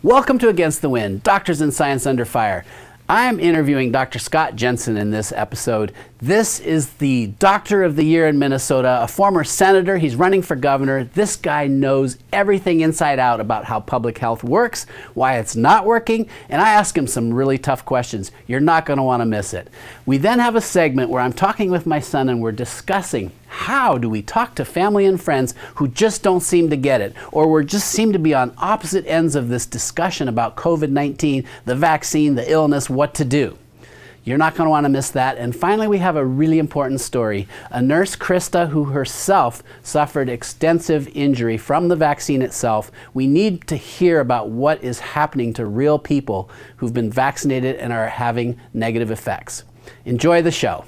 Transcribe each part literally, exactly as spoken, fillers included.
Welcome to Against the Wind, Doctors in Science Under Fire. I'm interviewing Doctor Scott Jensen in this episode. This is the Doctor of the Year in Minnesota, a former senator. He's running for governor. This guy knows everything inside out about how public health works, why it's not working, and I ask him some really tough questions. You're not going to want to miss it. We then have a segment where I'm talking with my son and we're discussing how do we talk to family and friends who just don't seem to get it, or we just seem to be on opposite ends of this discussion about COVID nineteen, the vaccine, the illness, what to do. You're not going to want to miss that. And finally, we have a really important story. A nurse, Krista, who herself suffered extensive injury from the vaccine itself. We need to hear about what is happening to real people who've been vaccinated and are having negative effects. Enjoy the show.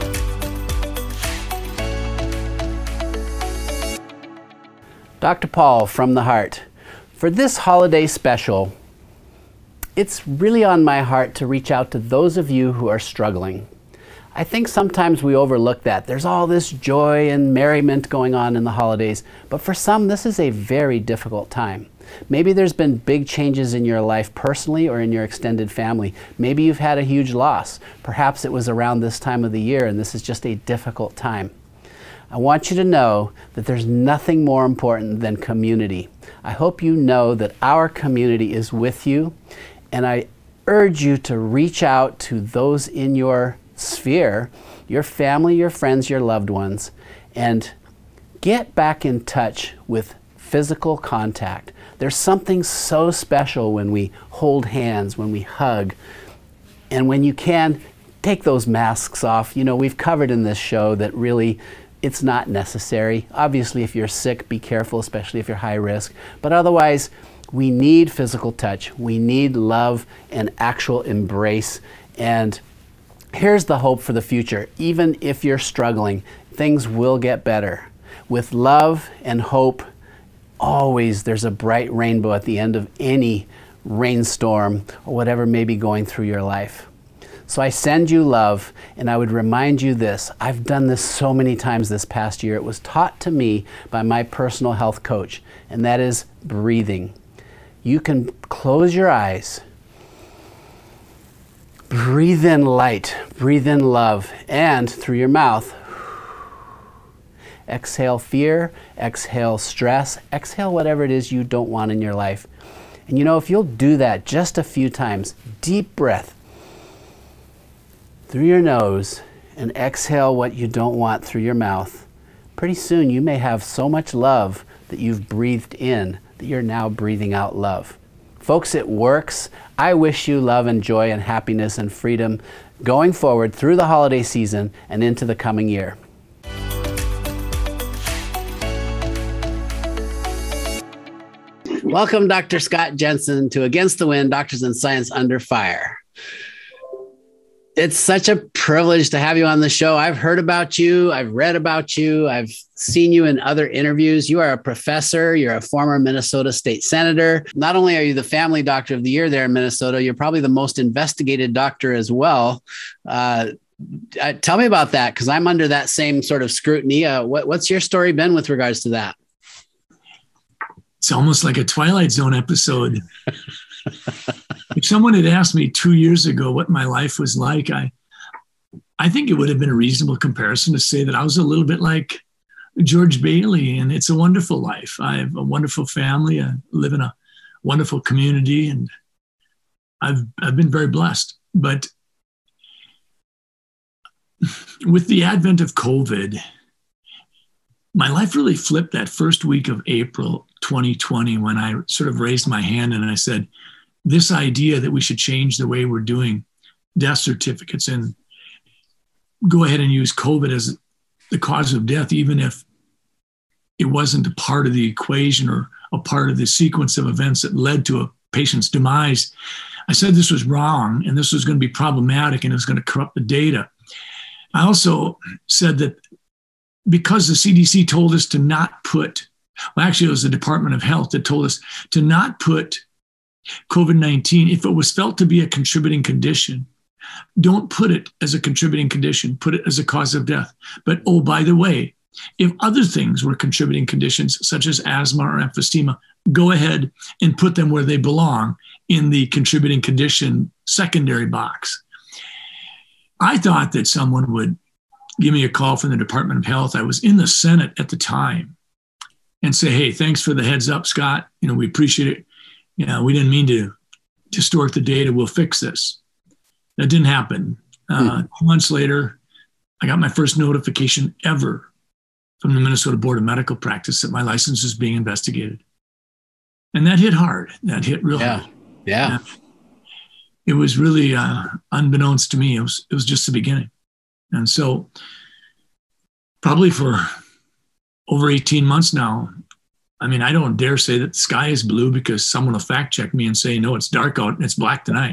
Doctor Paul from the Heart. For this holiday special, it's really on my heart to reach out to those of you who are struggling. I think sometimes we overlook that. There's all this joy and merriment going on in the holidays, but for some, this is a very difficult time. Maybe there's been big changes in your life personally or in your extended family. Maybe you've had a huge loss. Perhaps it was around this time of the year and this is just a difficult time. I want you to know that there's nothing more important than community. I hope you know that our community is with you, and I urge you to reach out to those in your sphere, your family, your friends, your loved ones, and get back in touch with physical contact. There's something so special when we hold hands, when we hug, and when you can, take those masks off. You know, we've covered in this show that really it's not necessary. Obviously, if you're sick, be careful, especially if you're high risk. But otherwise, we need physical touch. We need love and actual embrace. And here's the hope for the future. Even if you're struggling, things will get better. With love and hope, always there's a bright rainbow at the end of any rainstorm or whatever may be going through your life. So I send you love, and I would remind you this. I've done this so many times this past year. It was taught to me by my personal health coach, and that is breathing. You can close your eyes, breathe in light, breathe in love, and through your mouth, exhale fear, exhale stress, exhale whatever it is you don't want in your life. And you know, if you'll do that just a few times, deep breath, through your nose and exhale what you don't want through your mouth, pretty soon you may have so much love that you've breathed in that you're now breathing out love. Folks, it works. I wish you love and joy and happiness and freedom going forward through the holiday season and into the coming year. Welcome, Doctor Scott Jensen, to Against the Wind, Doctors in Science Under Fire. It's such a privilege to have you on the show. I've heard about you. I've read about you. I've seen you in other interviews. You are a professor. You're a former Minnesota state senator. Not only are you the family doctor of the year there in Minnesota, you're probably the most investigated doctor as well. Uh, tell me about that, because I'm under that same sort of scrutiny. Uh, what, what's your story been with regards to that? It's almost like a Twilight Zone episode. If someone had asked me two years ago what my life was like, I I think it would have been a reasonable comparison to say that I was a little bit like George Bailey, and It's a Wonderful Life. I have a wonderful family. I live in a wonderful community, and I've I've been very blessed. But with the advent of COVID, my life really flipped that first week of April twenty twenty, when I sort of raised my hand and I said, this idea that we should change the way we're doing death certificates and go ahead and use COVID as the cause of death, even if it wasn't a part of the equation or a part of the sequence of events that led to a patient's demise. I said this was wrong and this was going to be problematic and it was going to corrupt the data. I also said that because the C D C told us to not put, well, actually it was the Department of Health that told us to not put COVID nineteen, if it was felt to be a contributing condition, don't put it as a contributing condition, put it as a cause of death. But, oh, by the way, If other things were contributing conditions, such as asthma or emphysema, go ahead and put them where they belong in the contributing condition secondary box. I thought that someone would give me a call from the Department of Health. I was in the Senate at the time, and say, hey, thanks for the heads up, Scott. You know, we appreciate it. You know, we didn't mean to distort the data. We'll fix this. That didn't happen. Uh, two months later, I got my first notification ever from the Minnesota Board of Medical Practice that my license is being investigated. And that hit hard. That hit real yeah. hard. Yeah. And it was really uh, unbeknownst to me. It was, it was just the beginning. And so probably for over eighteen months now, I mean, I don't dare say that the sky is blue because someone will fact check me and say, no, it's dark out and it's black tonight.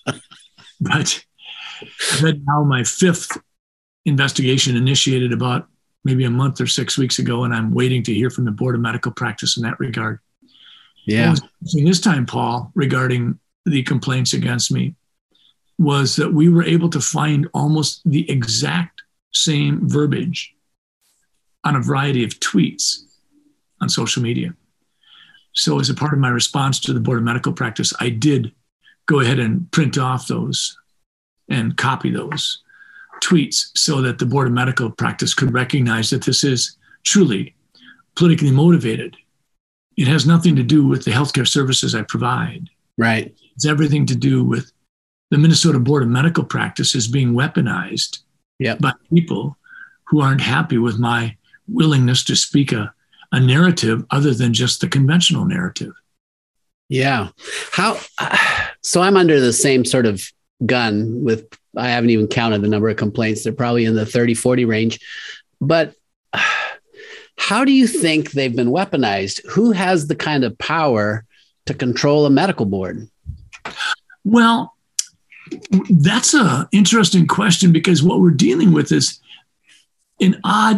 But I've had now my fifth investigation initiated about maybe a month or six weeks ago, and I'm waiting to hear from the Board of Medical Practice in that regard. Yeah. This time, Paul, regarding the complaints against me, was that we were able to find almost the exact same verbiage on a variety of tweets on social media. So as a part of my response to the Board of Medical Practice, I did go ahead and print off those and copy those tweets so that the Board of Medical Practice could recognize that this is truly politically motivated. It has nothing to do with the healthcare services I provide. Right. It's everything to do with the Minnesota Board of Medical Practice is being weaponized yep. by people who aren't happy with my willingness to speak a, a narrative other than just the conventional narrative. Yeah. How, so I'm under the same sort of gun with, I haven't even counted the number of complaints. They're probably in the thirty, forty range, but how do you think they've been weaponized? Who has the kind of power to control a medical board? Well, that's an interesting question because what we're dealing with is an odd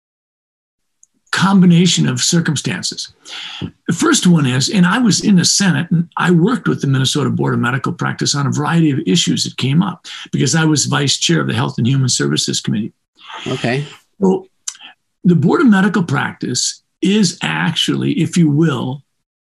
combination of circumstances. The first one is, and I was in the Senate and I worked with the Minnesota Board of Medical Practice on a variety of issues that came up because I was vice chair of the Health and Human Services Committee. Okay. So the Board of Medical Practice is actually, if you will,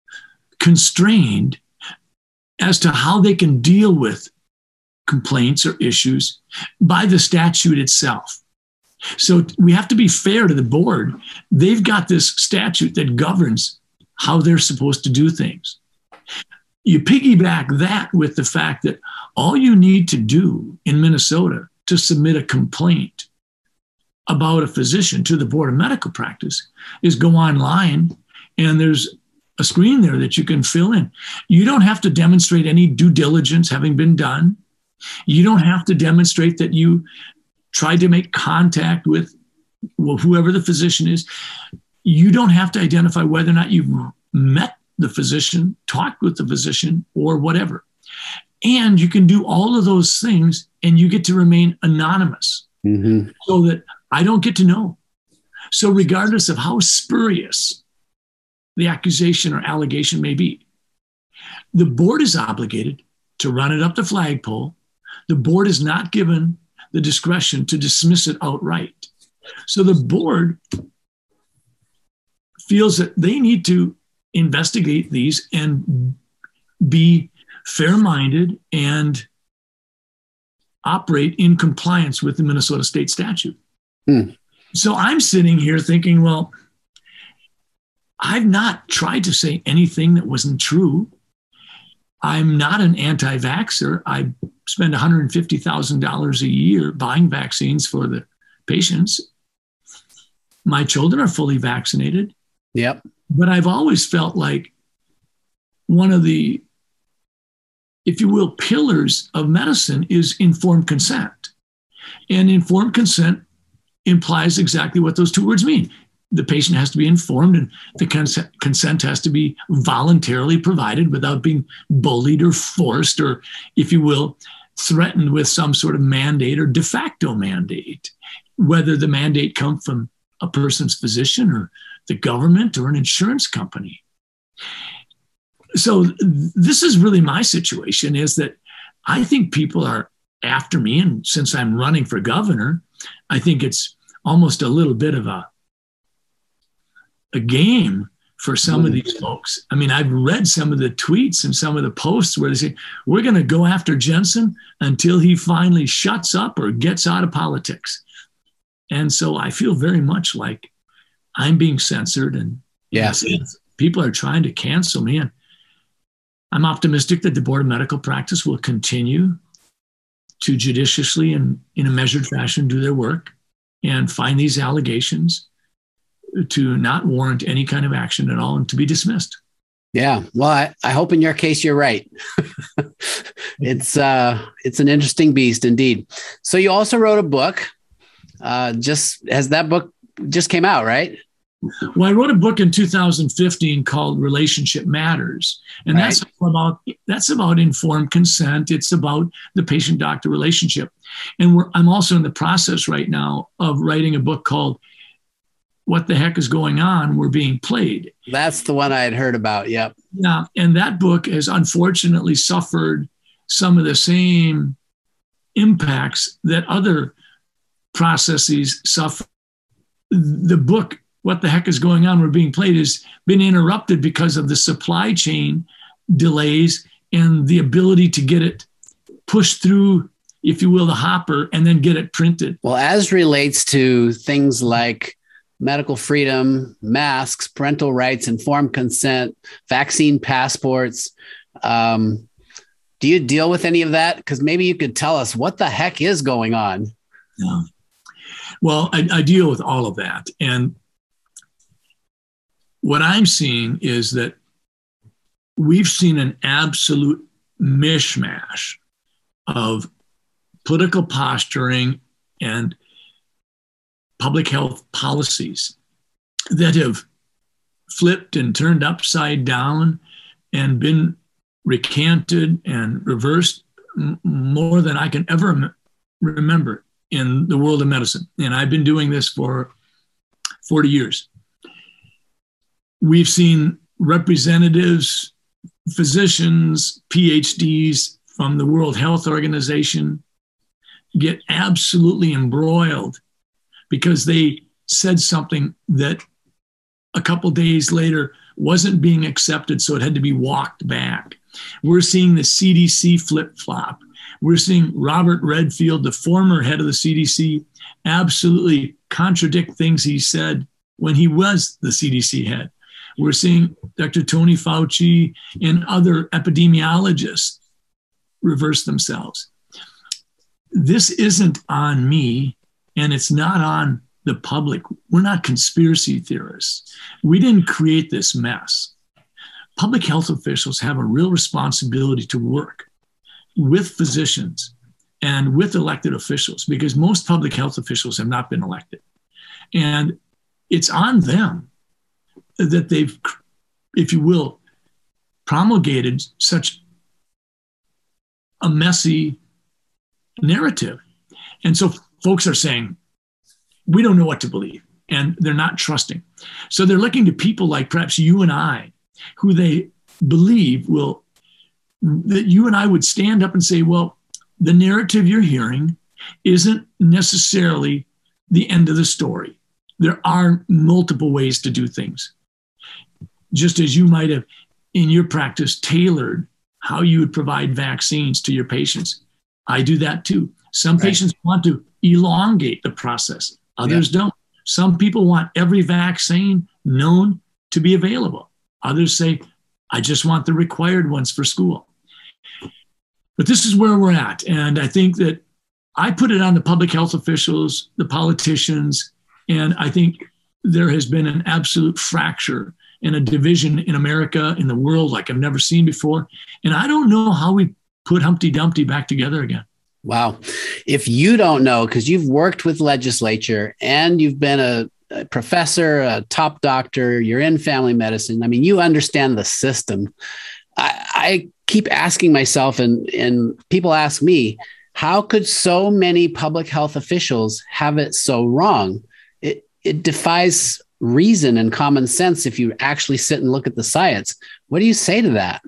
constrained as to how they can deal with complaints or issues by the statute itself. So we have to be fair to the board. They've got this statute that governs how they're supposed to do things. You piggyback that with the fact that all you need to do in Minnesota to submit a complaint about a physician to the Board of Medical Practice is go online and there's a screen there that you can fill in. You don't have to demonstrate any due diligence having been done. You don't have to demonstrate that you tried to make contact with well, whoever the physician is. You don't have to identify whether or not you've met the physician, talked with the physician, or whatever. And you can do all of those things and you get to remain anonymous mm-hmm. so that I don't get to know. So regardless of how spurious the accusation or allegation may be, the board is obligated to run it up the flagpole. The board is not given the discretion to dismiss it outright. So the board feels that they need to investigate these and be fair-minded and operate in compliance with the Minnesota state statute. Hmm. So I'm sitting here thinking, well, I've not tried to say anything that wasn't true. I'm not an anti-vaxxer. I spend one hundred fifty thousand dollars a year buying vaccines for the patients. My children are fully vaccinated. Yep. But I've always felt like one of the, if you will, pillars of medicine is informed consent. And informed consent implies exactly what those two words mean. The patient has to be informed and the consent, consent has to be voluntarily provided without being bullied or forced or, if you will, threatened with some sort of mandate or de facto mandate, whether the mandate comes from a person's physician or the government or an insurance company. So this is really my situation, is that I think people are after me. And since I'm running for governor, I think it's almost a little bit of a a game for some of these folks. I mean, I've read some of the tweets and some of the posts where they say, we're going to go after Jensen until he finally shuts up or gets out of politics. And so I feel very much like I'm being censored, and yes, people are trying to cancel me. And I'm optimistic that the Board of Medical Practice will continue to judiciously and in a measured fashion do their work and find these allegations to not warrant any kind of action at all and to be dismissed. Yeah. Well, I, I hope in your case, you're right. it's, uh, it's an interesting beast indeed. So you also wrote a book, uh, just has that book just came out, right? Well, I wrote a book in two thousand fifteen called Relationship Matters. And right. that's about, that's about informed consent. It's about the patient-doctor relationship. And we're, I'm also in the process right now of writing a book called What the Heck is Going On? We're Being Played. That's the one I had heard about. Yep. Yeah. And that book has unfortunately suffered some of the same impacts that other processes suffer. The book, What the Heck is Going On? We're Being Played, has been interrupted because of the supply chain delays and the ability to get it pushed through, if you will, the hopper and then get it printed. Well, as relates to things like medical freedom, masks, parental rights, informed consent, vaccine passports. Um, do you deal with any of that? Because maybe you could tell us what the heck is going on. Yeah. Well, I, I deal with all of that. And what I'm seeing is that we've seen an absolute mishmash of political posturing and public health policies that have flipped and turned upside down and been recanted and reversed m- more than I can ever m- remember in the world of medicine. And I've been doing this for forty years. We've seen representatives, physicians, P H Ds from the World Health Organization get absolutely embroiled because they said something that a couple days later wasn't being accepted, so it had to be walked back. We're seeing the C D C flip-flop. We're seeing Robert Redfield, the former head of the C D C, absolutely contradict things he said when he was the C D C head. We're seeing Doctor Tony Fauci and other epidemiologists reverse themselves. This isn't on me, and it's not on the public. We're not conspiracy theorists. We didn't create this mess. Public health officials have a real responsibility to work with physicians and with elected officials, because most public health officials have not been elected. And it's on them that they've, if you will, promulgated such a messy narrative. And so folks are saying, we don't know what to believe, and they're not trusting. So they're looking to people like perhaps you and I, who they believe will, that you and I would stand up and say, well, the narrative you're hearing isn't necessarily the end of the story. There are multiple ways to do things. Just as you might have in your practice tailored how you would provide vaccines to your patients. I do that too. Some right. patients want to elongate the process. Others yeah. don't. Some people want every vaccine known to be available. Others say, I just want the required ones for school. But this is where we're at. And I think that I put it on the public health officials, the politicians, and I think there has been an absolute fracture and a division in America, in the world, like I've never seen before. And I don't know how we put Humpty Dumpty back together again. Wow. If you don't know, because you've worked with legislature and you've been a, a professor, a top doctor, you're in family medicine. I mean, you understand the system. I, I keep asking myself, and, and people ask me, how could so many public health officials have it so wrong? It, it defies reason and common sense if you actually sit and look at the science. What do you say to that?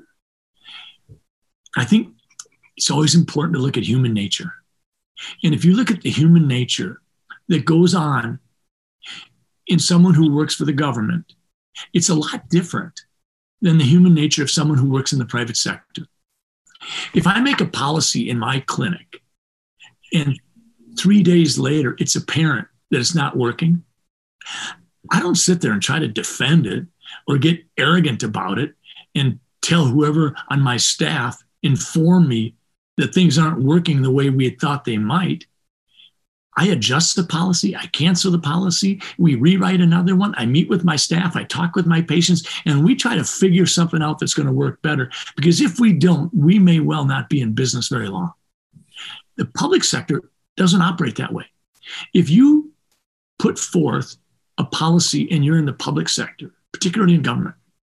I think it's always important to look at human nature. And if you look at the human nature that goes on in someone who works for the government, It's a lot different than the human nature of someone who works in the private sector. If I make a policy in my clinic and three days later it's apparent that it's not working, I don't sit there and try to defend it or get arrogant about it and tell whoever on my staff, inform me that things aren't working the way we had thought they might. I adjust the policy, I cancel the policy, we rewrite another one, I meet with my staff, I talk with my patients, and we try to figure something out that's going to work better. Because if we don't, we may well not be in business very long. The public sector doesn't operate that way. If you put forth a policy and you're in the public sector, particularly in government,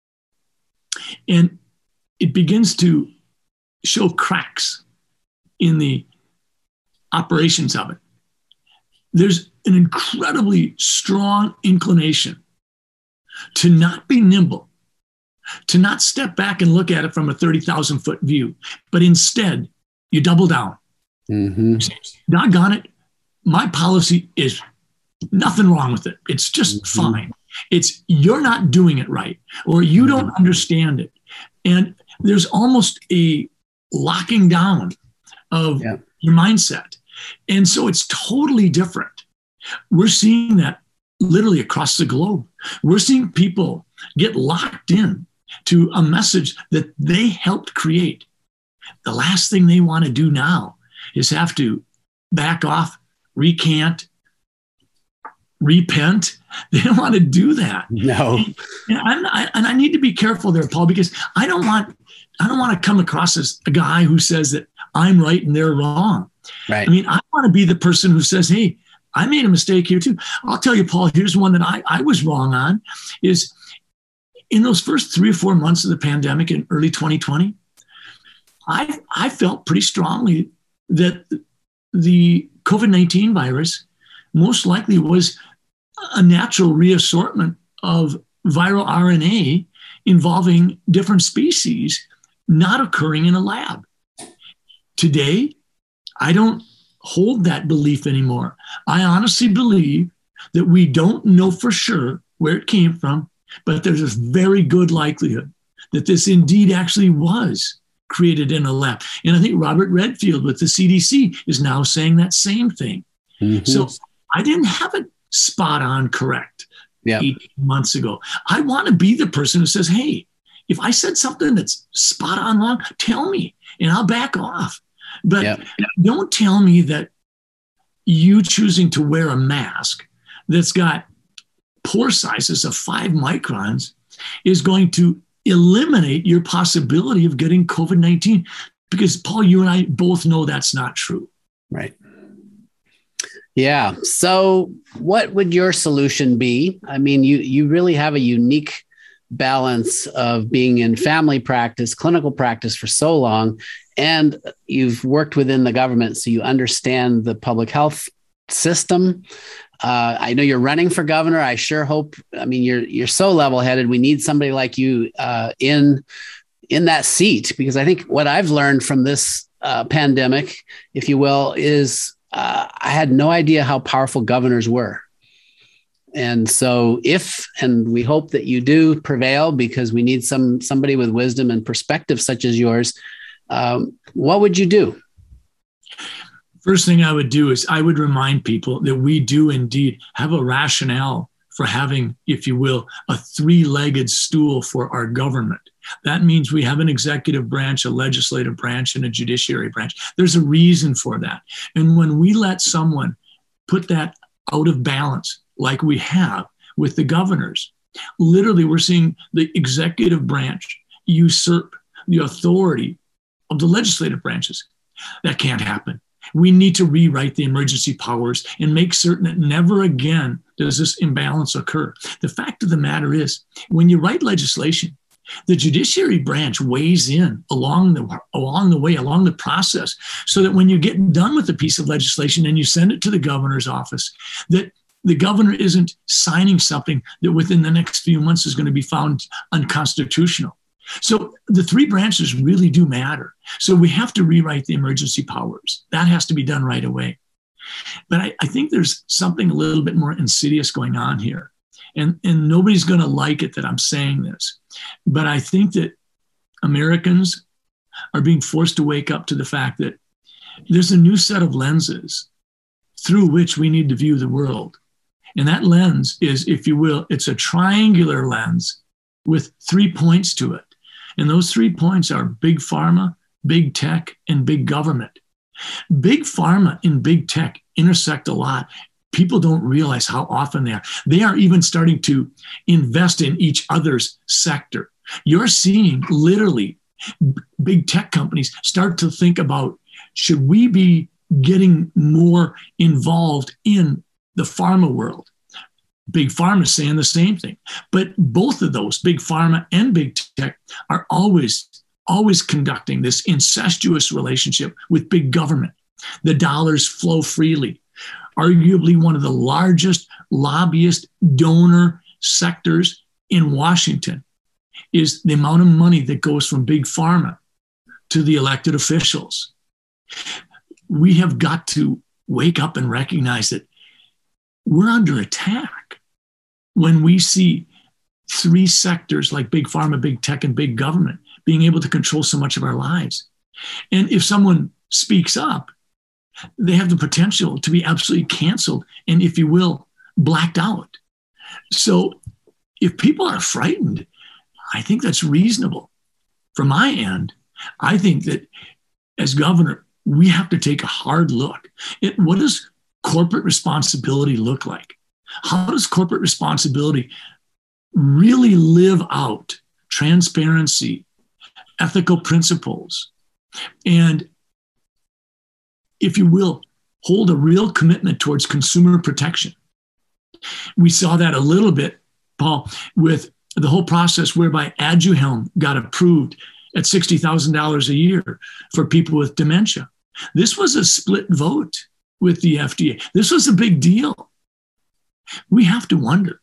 and it begins to show cracks in the operations of it, there's an incredibly strong inclination to not be nimble, to not step back and look at it from a thirty thousand foot view, but instead you double down. Mm-hmm. Doggone it, my policy is nothing wrong with it. It's just mm-hmm. fine. It's you're not doing it right, or you mm-hmm. don't understand it. And there's almost a locking down of yeah. your mindset. And so it's totally different. We're seeing that literally across the globe. We're seeing people get locked in to a message that they helped create. The last thing they want to do now is have to back off, recant, repent. They don't want to do that. No. And, and, I, and I need to be careful there, Paul, because I don't want I don't want to come across as a guy who says that I'm right and they're wrong. Right. I mean, I want to be the person who says, hey, I made a mistake here too. I'll tell you, Paul, here's one that I, I was wrong on, is in those first three or four months of the pandemic in early twenty twenty, I, I felt pretty strongly that the COVID nineteen virus most likely was a natural reassortment of viral R N A involving different species not occurring in a lab. Today, I don't hold that belief anymore. I honestly believe that we don't know for sure where it came from, but there's a very good likelihood that this indeed actually was created in a lab. And I think Robert Redfield with the C D C is now saying that same thing. Mm-hmm. So I didn't have it spot on correct yep. eight months ago. I want to be the person who says, hey, if I said something that's spot on wrong, tell me and I'll back off. But yep. don't tell me that you choosing to wear a mask that's got pore sizes of five microns is going to eliminate your possibility of getting COVID nineteen. Because, Paul, you and I both know that's not true. Right. Yeah. So what would your solution be? I mean, you you really have a unique balance of being in family practice, clinical practice for so long, and you've worked within the government, so you understand the public health system. Uh, I know you're running for governor. I sure hope, I mean, you're you're so level-headed. We need somebody like you uh, in in that seat, because I think what I've learned from this uh, pandemic, if you will, is uh, I had no idea how powerful governors were. And so if, and we hope that you do prevail, because we need some somebody with wisdom and perspective such as yours, um, what would you do? First thing I would do is I would remind people that we do indeed have a rationale for having, if you will, a three-legged stool for our government. That means we have an executive branch, a legislative branch, and a judiciary branch. There's a reason for that. And when we let someone put that out of balance, like we have with the governors, literally we're seeing the executive branch usurp the authority of the legislative branches. That can't happen. We need to rewrite the emergency powers and make certain that never again does this imbalance occur. The fact of the matter is, when you write legislation, the judiciary branch weighs in along the, along the way, along the process, so that when you get done with a piece of legislation and you send it to the governor's office, that the governor isn't signing something that within the next few months is going to be found unconstitutional. So the three branches really do matter. So we have to rewrite the emergency powers. That has to be done right away. But I, I think there's something a little bit more insidious going on here. And, and nobody's going to like it that I'm saying this. But I think that Americans are being forced to wake up to the fact that there's a new set of lenses through which we need to view the world. And that lens is, if you will, it's a triangular lens with three points to it. And those three points are big pharma, big tech, and big government. Big pharma and big tech intersect a lot. People don't realize how often they are. They are even starting to invest in each other's sector. You're seeing literally big tech companies start to think about, should we be getting more involved in the pharma world? Big pharma is saying the same thing. But both of those, big pharma and big tech, are always, always conducting this incestuous relationship with big government. The dollars flow freely. Arguably one of the largest lobbyist donor sectors in Washington is the amount of money that goes from big pharma to the elected officials. We have got to wake up and recognize that we're under attack when we see three sectors like big pharma, big tech, and big government being able to control so much of our lives. And if someone speaks up, they have the potential to be absolutely canceled and, if you will, blacked out. So if people are frightened, I think that's reasonable. From my end, I think that as governor, we have to take a hard look at what does corporate responsibility look like? How does corporate responsibility really live out transparency, ethical principles, and, if you will, hold a real commitment towards consumer protection? We saw that a little bit, Paul, with the whole process whereby Aduhelm got approved at sixty thousand dollars a year for people with dementia. This was a split vote with the F D A. This was a big deal. We have to wonder.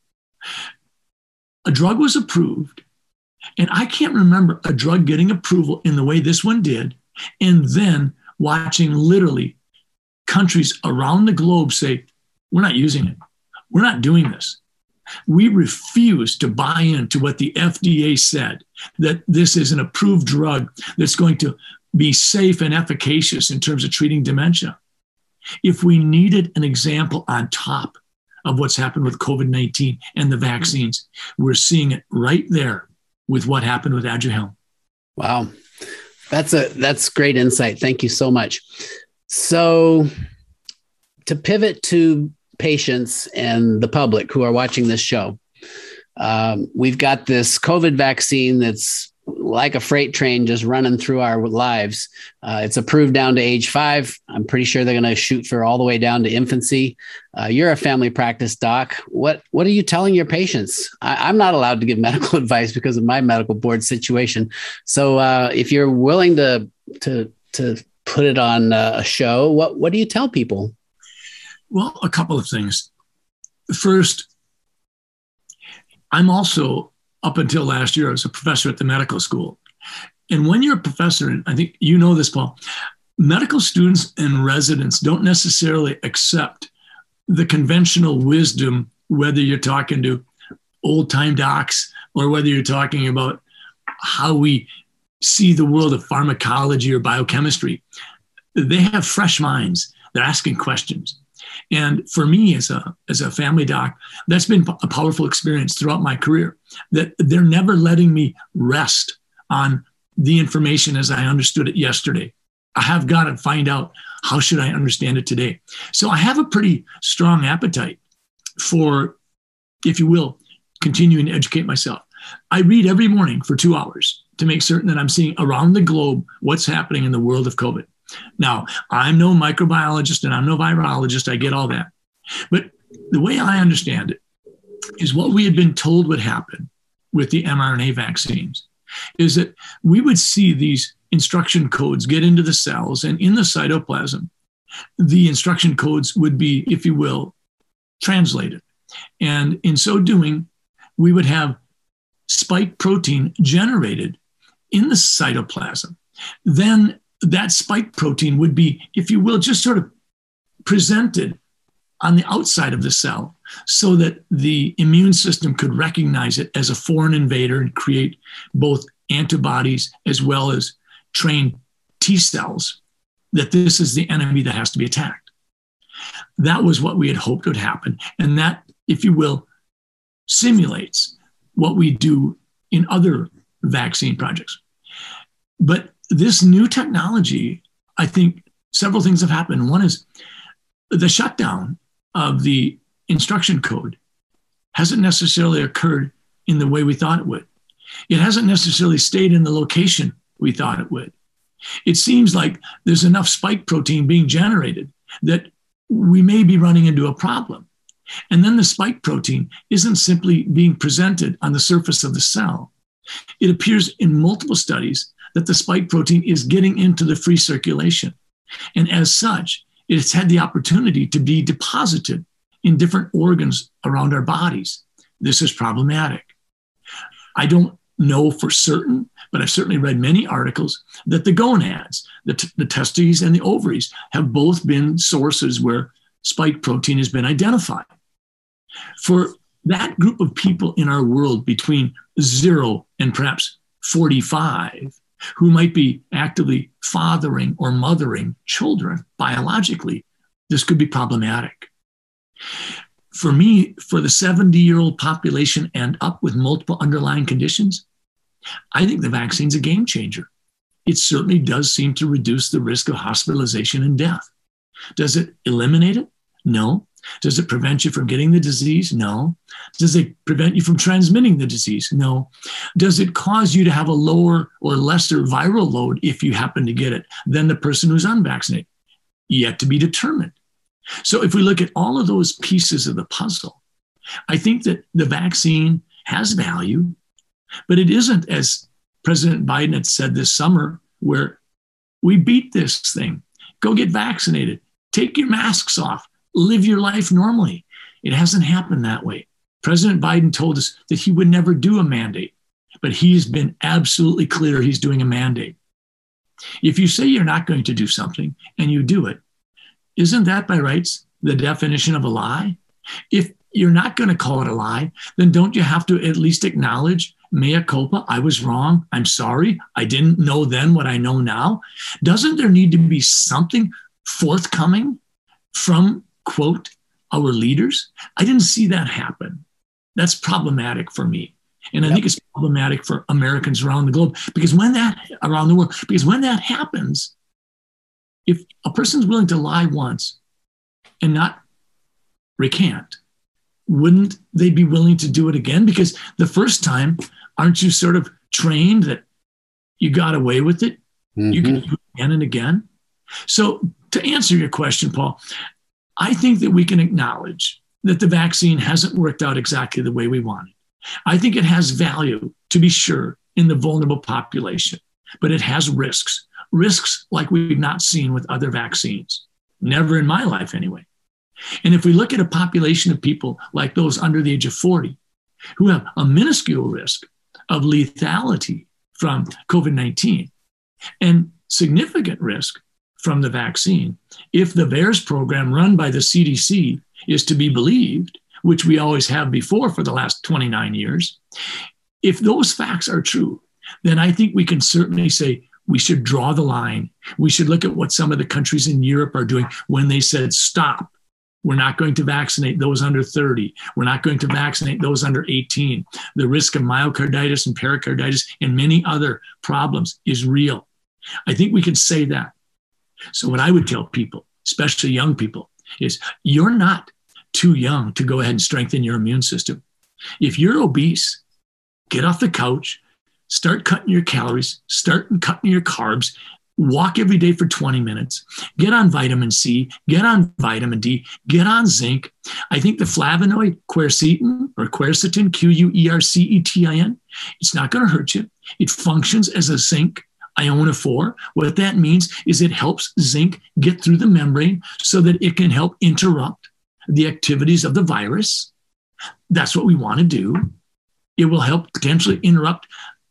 A drug was approved, and I can't remember a drug getting approval in the way this one did, and then watching literally countries around the globe say, we're not using it. We're not doing this. We refuse to buy into what the F D A said, that this is an approved drug that's going to be safe and efficacious in terms of treating dementia. If we needed an example on top of what's happened with COVID nineteen and the vaccines, we're seeing it right there with what happened with Aduhelm. Wow. That's a that's great insight. Thank you so much. So to pivot to patients and the public who are watching this show, um, we've got this COVID vaccine that's like a freight train just running through our lives. Uh, it's approved down to age five. I'm pretty sure they're going to shoot for all the way down to infancy. Uh, you're a family practice doc. What what are you telling your patients? I, I'm not allowed to give medical advice because of my medical board situation. So uh, if you're willing to to to put it on a show, what what do you tell people? Well, a couple of things. First, I'm also, up until last year, I was a professor at the medical school. And when you're a professor, and I think you know this, Paul, medical students and residents don't necessarily accept the conventional wisdom, whether you're talking to old-time docs or whether you're talking about how we see the world of pharmacology or biochemistry. They have fresh minds. They're asking questions. And for me as a, as a family doc, that's been a powerful experience throughout my career, that they're never letting me rest on the information as I understood it yesterday. I have got to find out, how should I understand it today? So I have a pretty strong appetite for, if you will, continuing to educate myself. I read every morning for two hours to make certain that I'm seeing around the globe what's happening in the world of COVID. Now, I'm no microbiologist and I'm no virologist. I get all that. But the way I understand it is what we had been told would happen with the mRNA vaccines is that we would see these instruction codes get into the cells, and in the cytoplasm, the instruction codes would be, if you will, translated. And in so doing, we would have spike protein generated in the cytoplasm. Then that spike protein would be, if you will, just sort of presented on the outside of the cell so that the immune system could recognize it as a foreign invader and create both antibodies as well as trained T cells, that this is the enemy that has to be attacked. That was what we had hoped would happen. And that, if you will, simulates what we do in other vaccine projects. But this new technology, I think several things have happened. One is the shutdown of the instruction code hasn't necessarily occurred in the way we thought it would. It hasn't necessarily stayed in the location we thought it would. It seems like there's enough spike protein being generated that we may be running into a problem. And then the spike protein isn't simply being presented on the surface of the cell. It appears in multiple studies that the spike protein is getting into the free circulation. And as such, it's had the opportunity to be deposited in different organs around our bodies. This is problematic. I don't know for certain, but I've certainly read many articles that the gonads, the, t- the testes and the ovaries, have both been sources where spike protein has been identified. For that group of people in our world between zero and perhaps forty-five, who might be actively fathering or mothering children biologically, this could be problematic. For me, for the seventy-year-old population and up with multiple underlying conditions, I think the vaccine's a game changer. It certainly does seem to reduce the risk of hospitalization and death. Does it eliminate it? No. Does it prevent you from getting the disease? No. Does it prevent you from transmitting the disease? No. Does it cause you to have a lower or lesser viral load if you happen to get it than the person who's unvaccinated? Yet to be determined. So if we look at all of those pieces of the puzzle, I think that the vaccine has value, but it isn't, as President Biden had said this summer, where we beat this thing. Go get vaccinated. Take your masks off. Live your life normally. It hasn't happened that way. President Biden told us that he would never do a mandate, but he's been absolutely clear he's doing a mandate. If you say you're not going to do something and you do it, isn't that by rights the definition of a lie? If you're not going to call it a lie, then don't you have to at least acknowledge mea culpa? I was wrong. I'm sorry. I didn't know then what I know now. Doesn't there need to be something forthcoming from, quote, our leaders? I didn't see that happen. That's problematic for me. And I yep. think it's problematic for Americans around the globe, because when that, around the world, because when that happens, if a person's willing to lie once and not recant, wouldn't they be willing to do it again? Because the first time, aren't you sort of trained that you got away with it? Mm-hmm. You can do it again and again. So to answer your question, Paul, I think that we can acknowledge that the vaccine hasn't worked out exactly the way we wanted. I think it has value, to be sure, in the vulnerable population, but it has risks, risks like we've not seen with other vaccines, never in my life anyway. And if we look at a population of people like those under the age of forty, who have a minuscule risk of lethality from COVID nineteen and significant risk from the vaccine, if the VAERS program run by the C D C is to be believed, which we always have before for the last twenty-nine years, if those facts are true, then I think we can certainly say we should draw the line. We should look at what some of the countries in Europe are doing when they said, stop. We're not going to vaccinate those under thirty. We're not going to vaccinate those under eighteen. The risk of myocarditis and pericarditis and many other problems is real. I think we can say that. So what I would tell people, especially young people, is you're not too young to go ahead and strengthen your immune system. If you're obese, get off the couch, start cutting your calories, start cutting your carbs, walk every day for twenty minutes, get on vitamin C, get on vitamin D, get on zinc. I think the flavonoid quercetin or quercetin, Q U E R C E T I N, it's not going to hurt you. It functions as a zinc ionophore. What that means is it helps zinc get through the membrane so that it can help interrupt the activities of the virus. That's what we want to do. It will help potentially interrupt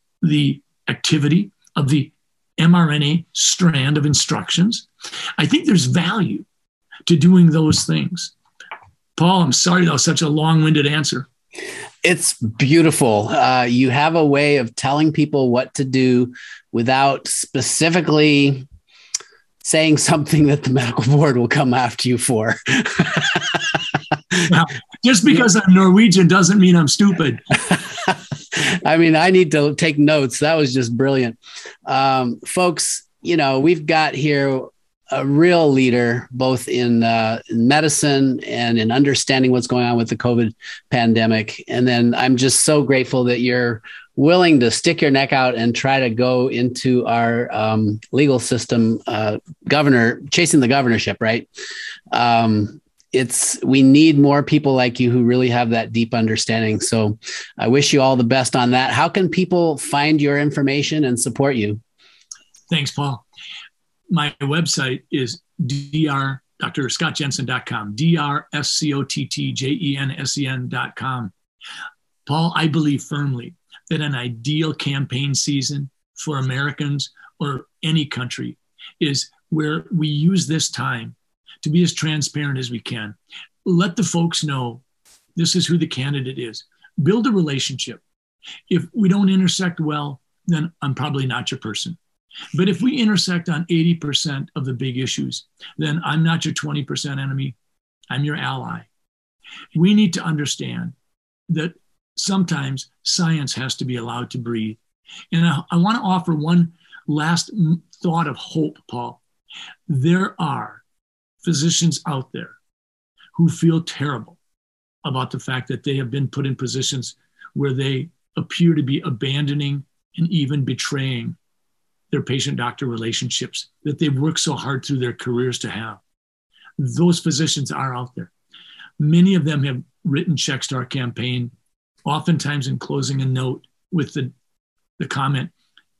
the activity of the mRNA strand of instructions. I think there's value to doing those things. Paul, I'm sorry that was such a long-winded answer. It's beautiful. Uh, you have a way of telling people what to do without specifically saying something that the medical board will come after you for. Now, just because I'm Norwegian doesn't mean I'm stupid. I mean, I need to take notes. That was just brilliant. Um, folks, you know, we've got here a real leader, both in, uh, in medicine and in understanding what's going on with the COVID pandemic. And then I'm just so grateful that you're willing to stick your neck out and try to go into our um, legal system, uh, governor, chasing the governorship, right? Um, it's, we need more people like you who really have that deep understanding. So I wish you all the best on that. How can people find your information and support you? Thanks, Paul. My website is d r dr scott jensen dot com, D R S C O T T J E N S E N dot com. Paul, I believe firmly that an ideal campaign season for Americans or any country is where we use this time to be as transparent as we can. Let the folks know this is who the candidate is. Build a relationship. If we don't intersect well, then I'm probably not your person. But if we intersect on eighty percent of the big issues, then I'm not your twenty percent enemy. I'm your ally. We need to understand that sometimes science has to be allowed to breathe. And I, I want to offer one last thought of hope, Paul. There are physicians out there who feel terrible about the fact that they have been put in positions where they appear to be abandoning and even betraying their patient-doctor relationships that they've worked so hard through their careers to have. Those physicians are out there. Many of them have written checks to our campaign, oftentimes enclosing a note with the, the comment,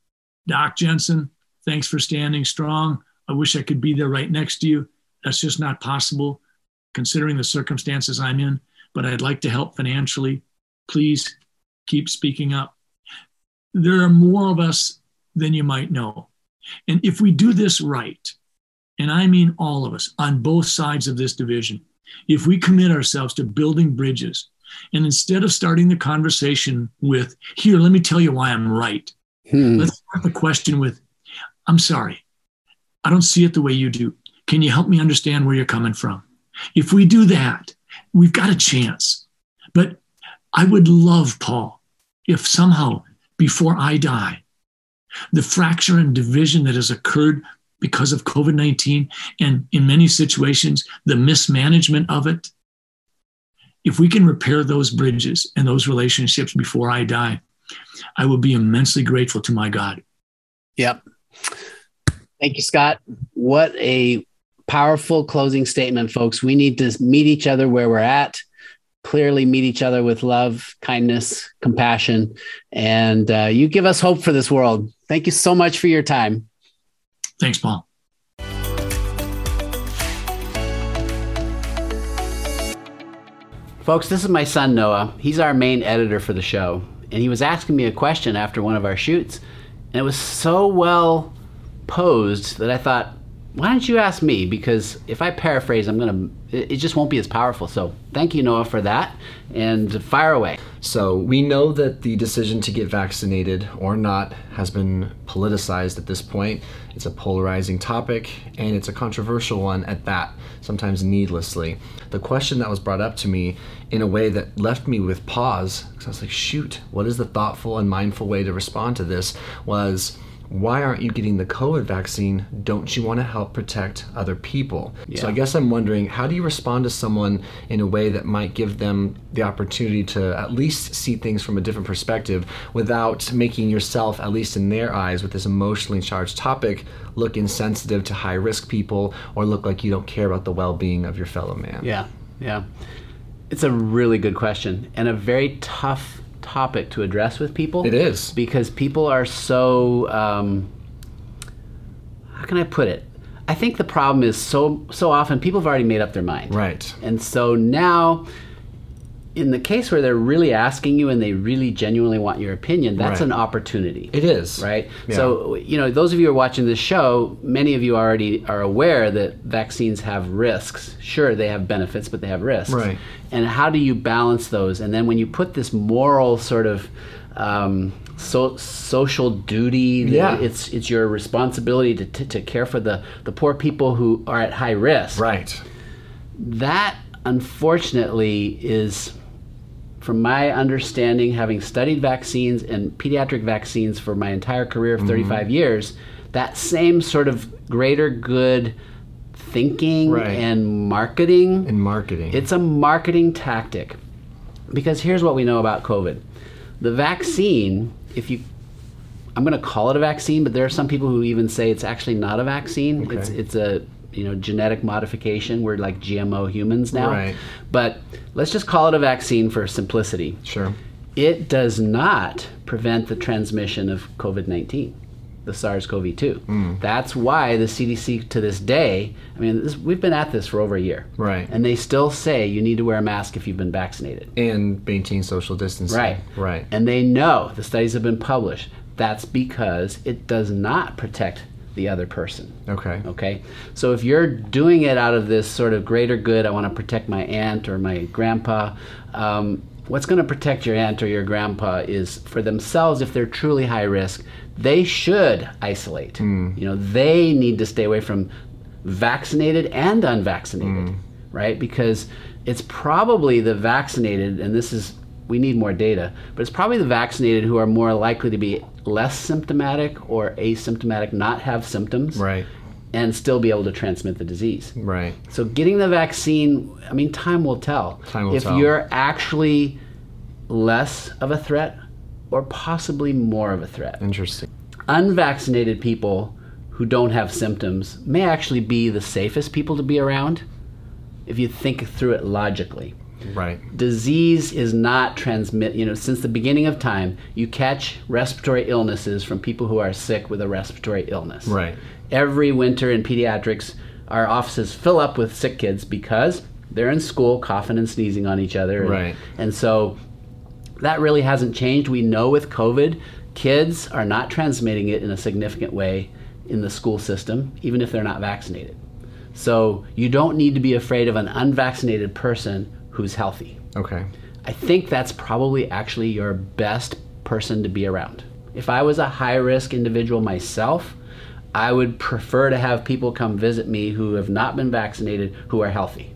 Doc Jensen, thanks for standing strong. I wish I could be there right next to you. That's just not possible considering the circumstances I'm in, but I'd like to help financially. Please keep speaking up. There are more of us than you might know. And if we do this right, and I mean all of us on both sides of this division, if we commit ourselves to building bridges, and instead of starting the conversation with, here, let me tell you why I'm right, hmm. let's start the question with, I'm sorry, I don't see it the way you do. Can you help me understand where you're coming from? If we do that, we've got a chance. But I would love, Paul, if somehow before I die, the fracture and division that has occurred because of COVID nineteen and in many situations, the mismanagement of it, if we can repair those bridges and those relationships before I die, I will be immensely grateful to my God. Yep. Thank you, Scott. What a powerful closing statement, folks. We need to meet each other where we're at. Clearly meet each other with love, kindness, compassion, and uh, you give us hope for this world. Thank you so much for your time. Thanks, Paul. Folks, this is my son, Noah. He's our main editor for the show, and he was asking me a question after one of our shoots, and it was so well posed that I thought, why don't you ask me? Because if I paraphrase, I'm gonna, it, it just won't be as powerful. So thank you, Noah, for that, and fire away. So we know that the decision to get vaccinated or not has been politicized at this point. It's a polarizing topic, and it's a controversial one at that, sometimes needlessly. The question that was brought up to me in a way that left me with pause, because I was like, shoot, what is the thoughtful and mindful way to respond to this, was, why aren't you getting the COVID vaccine? Don't you want to help protect other people? Yeah. So I guess I'm wondering, how do you respond to someone in a way that might give them the opportunity to at least see things from a different perspective without making yourself, at least in their eyes, with this emotionally charged topic, look insensitive to high-risk people or look like you don't care about the well-being of your fellow man? Yeah, yeah. It's a really good question and a very tough topic to address with people. It is. Because people are so, um, how can I put it? I think the problem is so so often people have already made up their mind. Right. And so now in the case where they're really asking you and they really genuinely want your opinion, that's Right. an opportunity. It is. Right? Yeah. So, you know, those of you who are watching this show, many of you already are aware that vaccines have risks. Sure, they have benefits, but they have risks. Right. And how do you balance those? And then when you put this moral sort of um, so, social duty, that Yeah. it's it's your responsibility to, to, to care for the, the poor people who are at high risk. Right. That, unfortunately, is, from my understanding, having studied vaccines and pediatric vaccines for my entire career of thirty-five years, that same sort of greater good thinking Right. and marketing, In marketing. it's a marketing tactic. Because here's what we know about COVID. The vaccine, if you, I'm going to call it a vaccine, but there are some people who even say it's actually not a vaccine. Okay. It's it's a you know genetic modification. We're like G M O humans now. Right. But let's just call it a vaccine for simplicity. Sure. It does not prevent the transmission of COVID nineteen, the SARS-C o V two. Mm. That's why the C D C to this day, I mean, this, we've been at this for over a year. Right. And they still say you need to wear a mask if you've been vaccinated. And maintain social distancing. Right. Right. And they know, the studies have been published, that's because it does not protect the other person. Okay. Okay? So if you're doing it out of this sort of greater good, I want to protect my aunt or my grandpa, um, what's going to protect your aunt or your grandpa is for themselves, if they're truly high risk, they should isolate. Mm. You know, they need to stay away from vaccinated and unvaccinated, Mm. right? Because it's probably the vaccinated, and this is, we need more data, but it's probably the vaccinated who are more likely to be less symptomatic or asymptomatic, not have symptoms, Right. and still be able to transmit the disease. Right. So getting the vaccine, I mean, time will tell. Time will if tell. you're actually less of a threat or possibly more of a threat. Interesting. Unvaccinated people who don't have symptoms may actually be the safest people to be around if you think through it logically. Right. Disease is not transmit, you know, since the beginning of time, you catch respiratory illnesses from people who are sick with a respiratory illness. Right. Every winter in pediatrics, our offices fill up with sick kids because they're in school coughing and sneezing on each other. And, Right. and so that really hasn't changed. We know with COVID, kids are not transmitting it in a significant way in the school system, even if they're not vaccinated. So you don't need to be afraid of an unvaccinated person who's healthy. Okay. I think that's probably actually your best person to be around. If I was a high-risk individual myself, I would prefer to have people come visit me who have not been vaccinated, who are healthy.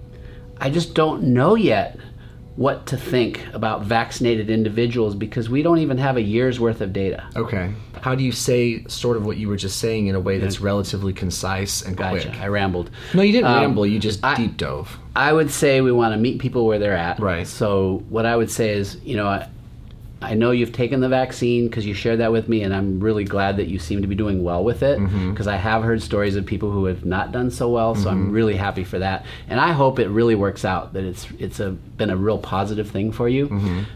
I just don't know yet what to think about vaccinated individuals because we don't even have a year's worth of data. Okay. How do you say sort of what you were just saying in a way that's relatively concise and Gotcha. quick? I rambled. No, you didn't Um, ramble. You just I- deep dove. I would say we want to meet people where they're at. Right. So what I would say is, you know, I, I know you've taken the vaccine because you shared that with me, and I'm really glad that you seem to be doing well with it because I have heard stories of people who have not done so well. So I'm really happy for that, and I hope it really works out. That it's it's a been a real positive thing for you.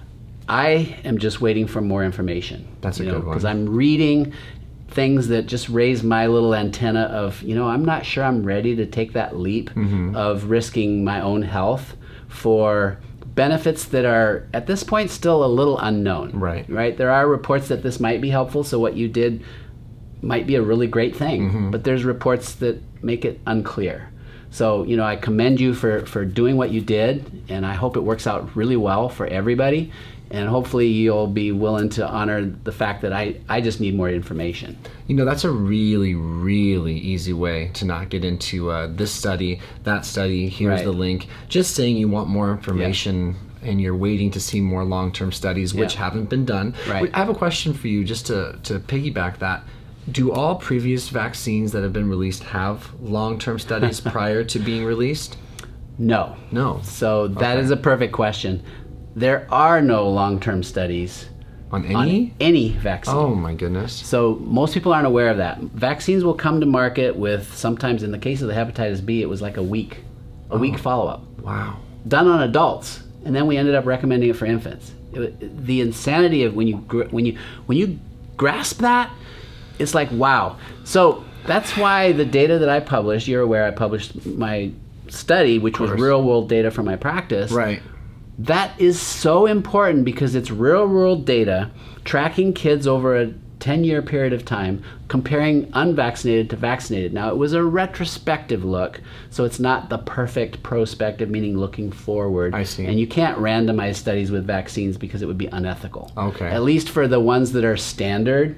I am just waiting for more information. That's a you know, good one. because I'm reading things that just raise my little antenna of, you know, I'm not sure I'm ready to take that leap Mm-hmm. of risking my own health for benefits that are at this point still a little unknown. Right. Right. There are reports that this might be helpful, so what you did might be a really great thing, Mm-hmm. but there's reports that make it unclear. So, you know, I commend you for, for doing what you did, and I hope it works out really well for everybody. And hopefully you'll be willing to honor the fact that I, I just need more information. You know, that's a really, really easy way to not get into uh, this study, that study, here's Right. the link. Just saying you want more information and you're waiting to see more long-term studies, which Yeah. haven't been done. Right. I have a question for you just to, to piggyback that. Do all previous vaccines that have been released have long-term studies prior to being released? No. No. So that Okay. is a perfect question. There are no long-term studies On any? on any vaccine. Oh my goodness. So most people aren't aware of that. Vaccines will come to market with, sometimes in the case of the hepatitis B, it was like a week, a week follow-up, Wow. done on adults, and then we ended up recommending it for infants. It, the insanity of when you gr- when you when you grasp that, it's like wow. So that's why the data that I published, you're aware I published my study, which was course. real-world data from my practice. Right. That is so important because it's real world data tracking kids over a ten-year period of time, comparing unvaccinated to vaccinated. Now, it was a retrospective look, so it's not the perfect prospective, meaning looking forward. I see. And you can't randomize studies with vaccines because it would be unethical. Okay. At least for the ones that are standard.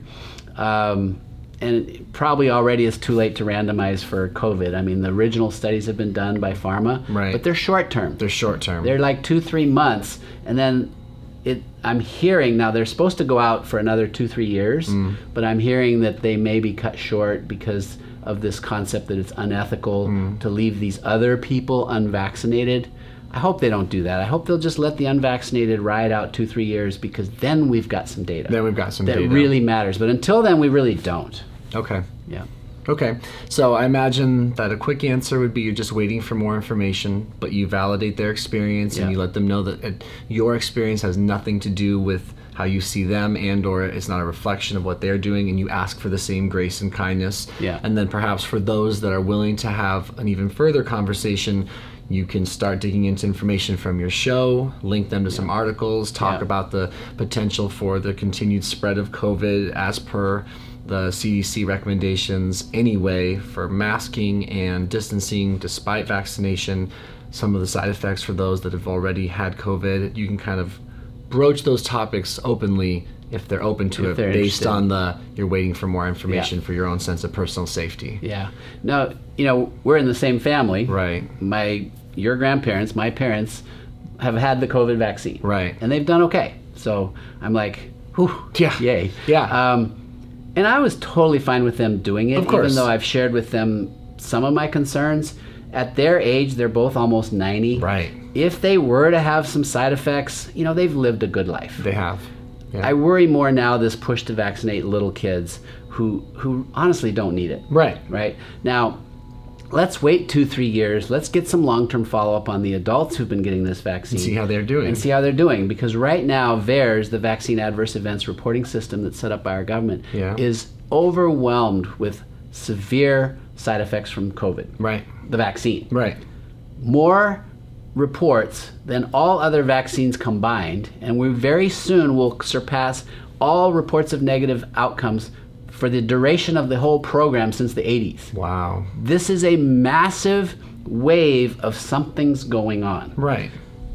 Um, and it probably already is too late to randomize for COVID. I mean, the original studies have been done by pharma, right. but they're short term. They're short term. They're like two, three months, and then it. I'm hearing now they're supposed to go out for another two, three years, mm. but I'm hearing that they may be cut short because of this concept that it's unethical mm. to leave these other people unvaccinated. I hope they don't do that. I hope they'll just let the unvaccinated ride out two, three years because then we've got some data. Then we've got some that data. That really matters. But until then, we really don't. Okay. Yeah. Okay. So I imagine that a quick answer would be you're just waiting for more information, but you validate their experience yeah. and you let them know that it, your experience has nothing to do with how you see them and or it's not a reflection of what they're doing, and you ask for the same grace and kindness. Yeah. And then perhaps for those that are willing to have an even further conversation, you can start digging into information from your show, link them to yeah. some articles, talk yeah. about the potential for the continued spread of COVID as per the C D C recommendations anyway for masking and distancing despite vaccination, some of the side effects for those that have already had COVID. You can kind of broach those topics openly if they're open to if it based interested. on the you're waiting for more information yeah. for your own sense of personal safety. Yeah. Now, you know, we're in the same family. Right. My, your grandparents, my parents have had the COVID vaccine. Right. And they've done okay. So I'm like, whew, yeah. yay. Yeah. Um, and I was totally fine with them doing it, of course. even though I've shared with them some of my concerns. At their age, they're both almost ninety. Right. If they were to have some side effects, you know, they've lived a good life. They have. Yeah. I worry more now this push to vaccinate little kids who who honestly don't need it. Right. Right. Now, let's wait two, three years. Let's get some long-term follow-up on the adults who've been getting this vaccine. And see how they're doing. And see how they're doing. Because right now, V A E R S, the Vaccine Adverse Events Reporting System that's set up by our government, yeah. is overwhelmed with severe side effects from COVID. Right. The vaccine. Right. More reports than all other vaccines combined, and we very soon will surpass all reports of negative outcomes for the duration of the whole program since the eighties. Wow. This is a massive wave of something's going on. Right.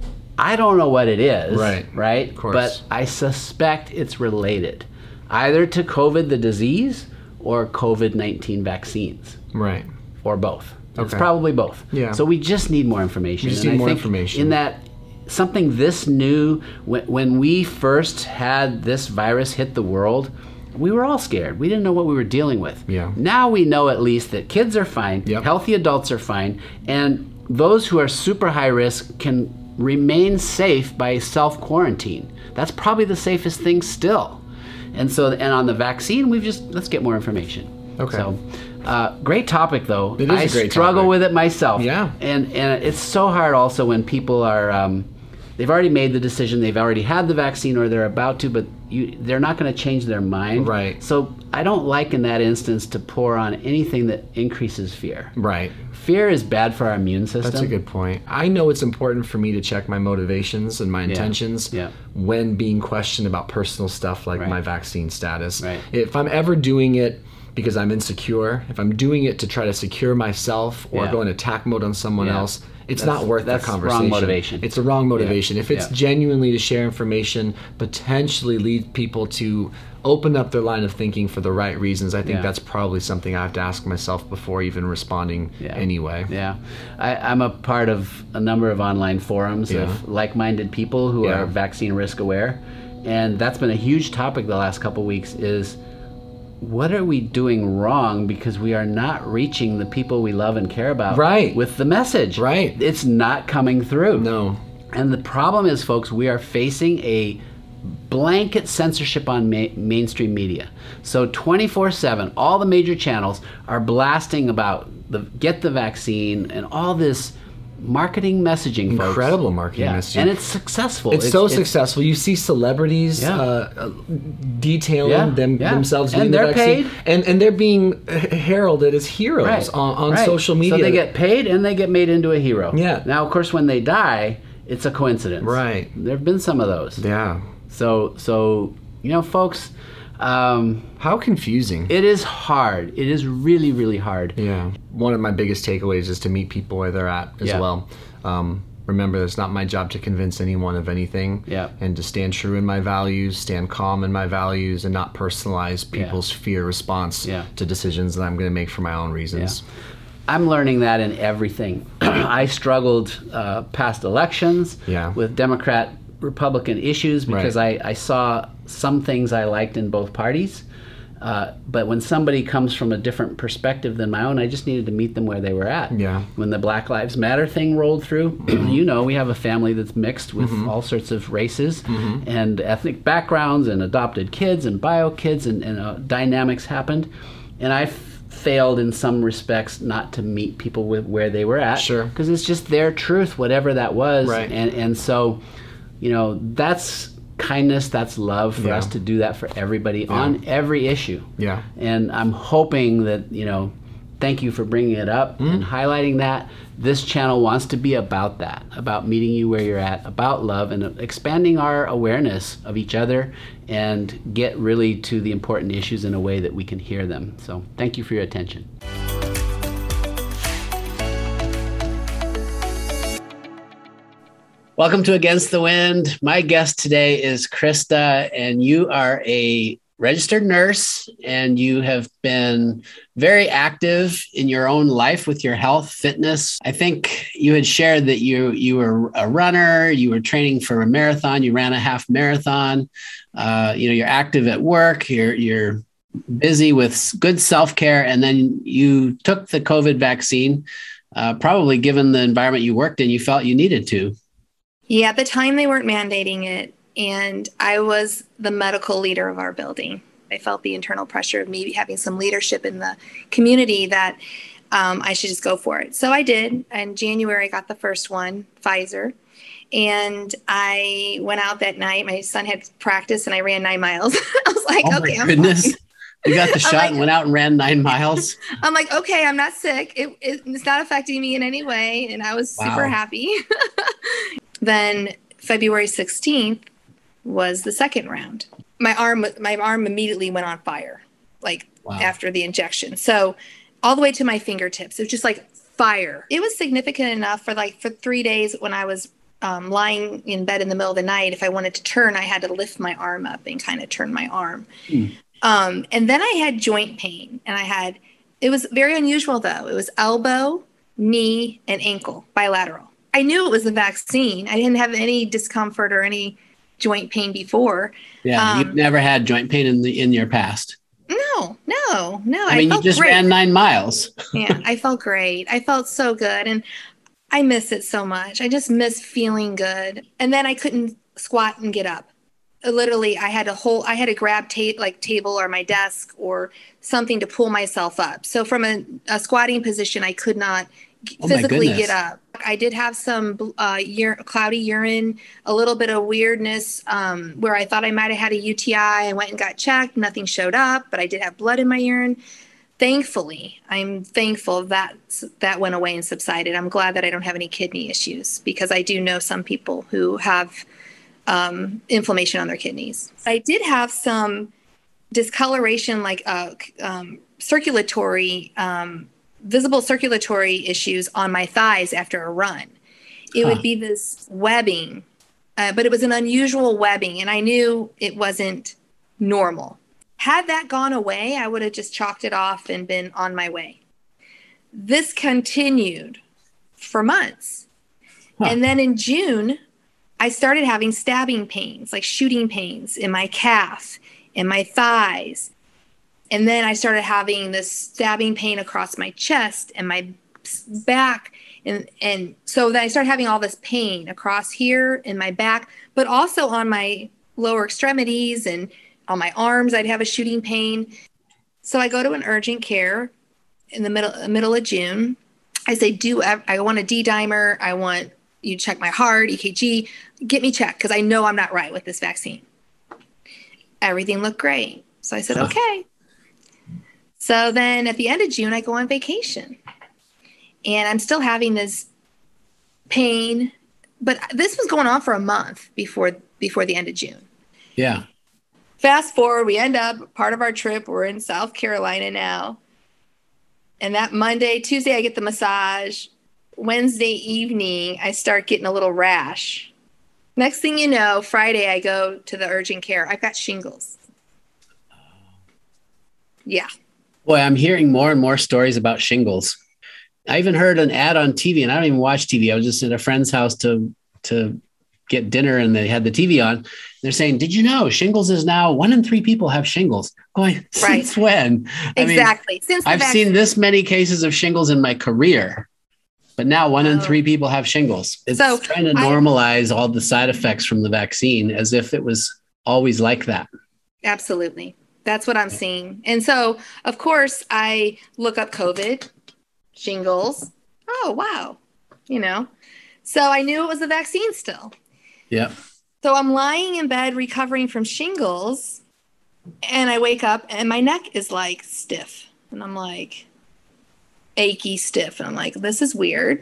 I don't know what it is. Right. Right? Of course. But I suspect it's related either to COVID, the disease, or COVID nineteen vaccines. Right. Or both. Okay. It's probably both. Yeah. So we just need more information. We just and need I more think information. In that something this new, when, when we first had this virus hit the world, we were all scared. We didn't know what we were dealing with. Yeah. Now we know at least that kids are fine, yep. healthy adults are fine, and those who are super high risk can remain safe by self-quarantine. That's probably the safest thing still. And so, and on the vaccine, we've just, let's get more information. Okay. So, uh, great topic though. It is I a great struggle topic. with it myself. Yeah. And and it's so hard also when people are, um, they've already made the decision, they've already had the vaccine or they're about to, but you, they're not going to change their mind. Right. So I don't like in that instance to pour on anything that increases fear. Right. Fear is bad for our immune system. That's a good point. I know it's important for me to check my motivations and my intentions yeah. when being questioned about personal stuff like right. my vaccine status. Right. If I'm ever doing it because I'm insecure, if I'm doing it to try to secure myself or yeah. go in attack mode on someone yeah. else, it's that's, not worth that's the conversation. Wrong motivation. It's a wrong motivation. Yeah. If it's yeah. genuinely to share information, potentially lead people to open up their line of thinking for the right reasons, I think yeah. that's probably something I have to ask myself before even responding yeah. anyway. Yeah. I, I'm a part of a number of online forums yeah. of like-minded people who yeah. are vaccine risk aware. And that's been a huge topic the last couple of weeks is what are we doing wrong because we are not reaching the people we love and care about right. with the message. Right. It's not coming through. No. And the problem is, folks, we are facing a blanket censorship on ma- mainstream media. So twenty-four seven, all the major channels are blasting about the get the vaccine and all this marketing messaging, folks. Incredible marketing yeah. messaging. And it's successful. It's, it's so it's, successful. You see celebrities yeah. uh, detailing yeah. them yeah. themselves and getting they're the vaccine. paid. And, and they're being heralded as heroes right. on, on right. social media. So they get paid and they get made into a hero. Yeah. Now, of course, when they die, it's a coincidence. Right. There have been some of those. Yeah. So, so you know, folks, um, how confusing. It is hard. It is really, really hard. Yeah. One of my biggest takeaways is to meet people where they're at as yeah. well. Um, remember, it's not my job to convince anyone of anything. Yeah. And to stand true in my values, stand calm in my values, and not personalize people's yeah. fear response yeah. to decisions that I'm going to make for my own reasons. Yeah. I'm learning that in everything. I struggled uh, past elections yeah. with Democrat Republican issues because right. I, I saw some things I liked in both parties. Uh, but when somebody comes from a different perspective than my own, I just needed to meet them where they were at. Yeah. When the Black Lives Matter thing rolled through, mm-hmm. you know, we have a family that's mixed with mm-hmm. all sorts of races mm-hmm. and ethnic backgrounds and adopted kids and bio kids and, and uh, dynamics happened. And I f- failed in some respects not to meet people with where they were at. Sure. Because it's just their truth, whatever that was. Right. And, and so, you know, that's kindness, that's love for yeah. us to do that for everybody yeah. on every issue. Yeah. And I'm hoping that, you know, thank you for bringing it up mm-hmm. and highlighting that. This channel wants to be about that, about meeting you where you're at, about love and expanding our awareness of each other and get really to the important issues in a way that we can hear them. So thank you for your attention. Welcome to Against the Wind. My guest today is Krista, and you are a registered nurse, and you have been very active in your own life with your health, fitness. I think you had shared that you you were a runner, you were training for a marathon, you ran a half marathon. Uh, you know, you're active at work, you're you're busy with good self-care, and then you took the COVID vaccine, uh, probably given the environment you worked in, you felt you needed to. Yeah, at the time they weren't mandating it, and I was the medical leader of our building. I felt the internal pressure of me having some leadership in the community that um, I should just go for it. So I did. In January, I got the first one, Pfizer, and I went out that night. My son had practice, and I ran nine miles. I was like, oh okay, my I'm goodness. fine. You got the shot like, and went out and ran nine miles? I'm like, okay, I'm not sick. It, it, it's not affecting me in any way, and I was wow. super happy. Then February sixteenth was the second round. My arm, my arm immediately went on fire, like wow. after the injection. So all the way to my fingertips, it was just like fire. It was significant enough for like for three days when I was um, lying in bed in the middle of the night. If I wanted to turn, I had to lift my arm up and kind of turn my arm. Mm. Um, and then I had joint pain, and I had, it was very unusual though. It was elbow, knee, and ankle, bilateral. I knew it was the vaccine. I didn't have any discomfort or any joint pain before. Yeah, um, you've never had joint pain in the in your past. No, no, no. I mean, I you just great. ran nine miles. Yeah, I felt great. I felt so good, and I miss it so much. I just miss feeling good. And then I couldn't squat and get up. Literally, I had to hold. I had to grab ta- like table or my desk or something to pull myself up. So from a, a squatting position, I could not oh physically get up. I did have some uh, ur- cloudy urine, a little bit of weirdness um, where I thought I might have had a U T I. I went and got checked. Nothing showed up, but I did have blood in my urine. Thankfully, I'm thankful that that went away and subsided. I'm glad that I don't have any kidney issues because I do know some people who have um, inflammation on their kidneys. I did have some discoloration, like uh, um, circulatory um visible circulatory issues on my thighs after a run. It huh. would be this webbing, uh, but it was an unusual webbing, and I knew it wasn't normal. Had that gone away, I would have just chalked it off and been on my way. This continued for months. Huh. And then in June, I started having stabbing pains, like shooting pains in my calf, in my thighs. And then I started having this stabbing pain across my chest and my back. And, and so then I started having all this pain across here in my back, but also on my lower extremities and on my arms, I'd have a shooting pain. So I go to an urgent care in the middle, middle of June. I say, do I want a D-dimer. I want you to check my heart, E K G, get me checked because I know I'm not right with this vaccine. Everything looked great. So I said, okay. So then at the end of June, I go on vacation, and I'm still having this pain but this was going on for a month before before the end of June. Yeah. Fast forward, we end up, part of our trip, we're in South Carolina now. And that Monday, Tuesday, I get the massage. Wednesday evening, I start getting a little rash. Next thing you know, Friday, I go to the urgent care. I've got shingles. Yeah. Boy, I'm hearing more and more stories about shingles. I even heard an ad on T V, and I don't even watch T V. I was just at a friend's house to to get dinner, and they had the T V on. They're saying, did you know shingles is now one in three people have shingles? Going, since right. when? Exactly. I mean, since I've vaccine. seen this many cases of shingles in my career, but now one oh. in three people have shingles. It's so trying to normalize I, all the side effects from the vaccine as if it was always like that. Absolutely. That's what I'm seeing. And so, of course, I look up COVID, shingles. Oh, wow. You know, so I knew it was the vaccine still. Yeah. So I'm lying in bed recovering from shingles, and I wake up and my neck is like stiff, and I'm like achy stiff. And I'm like, this is weird.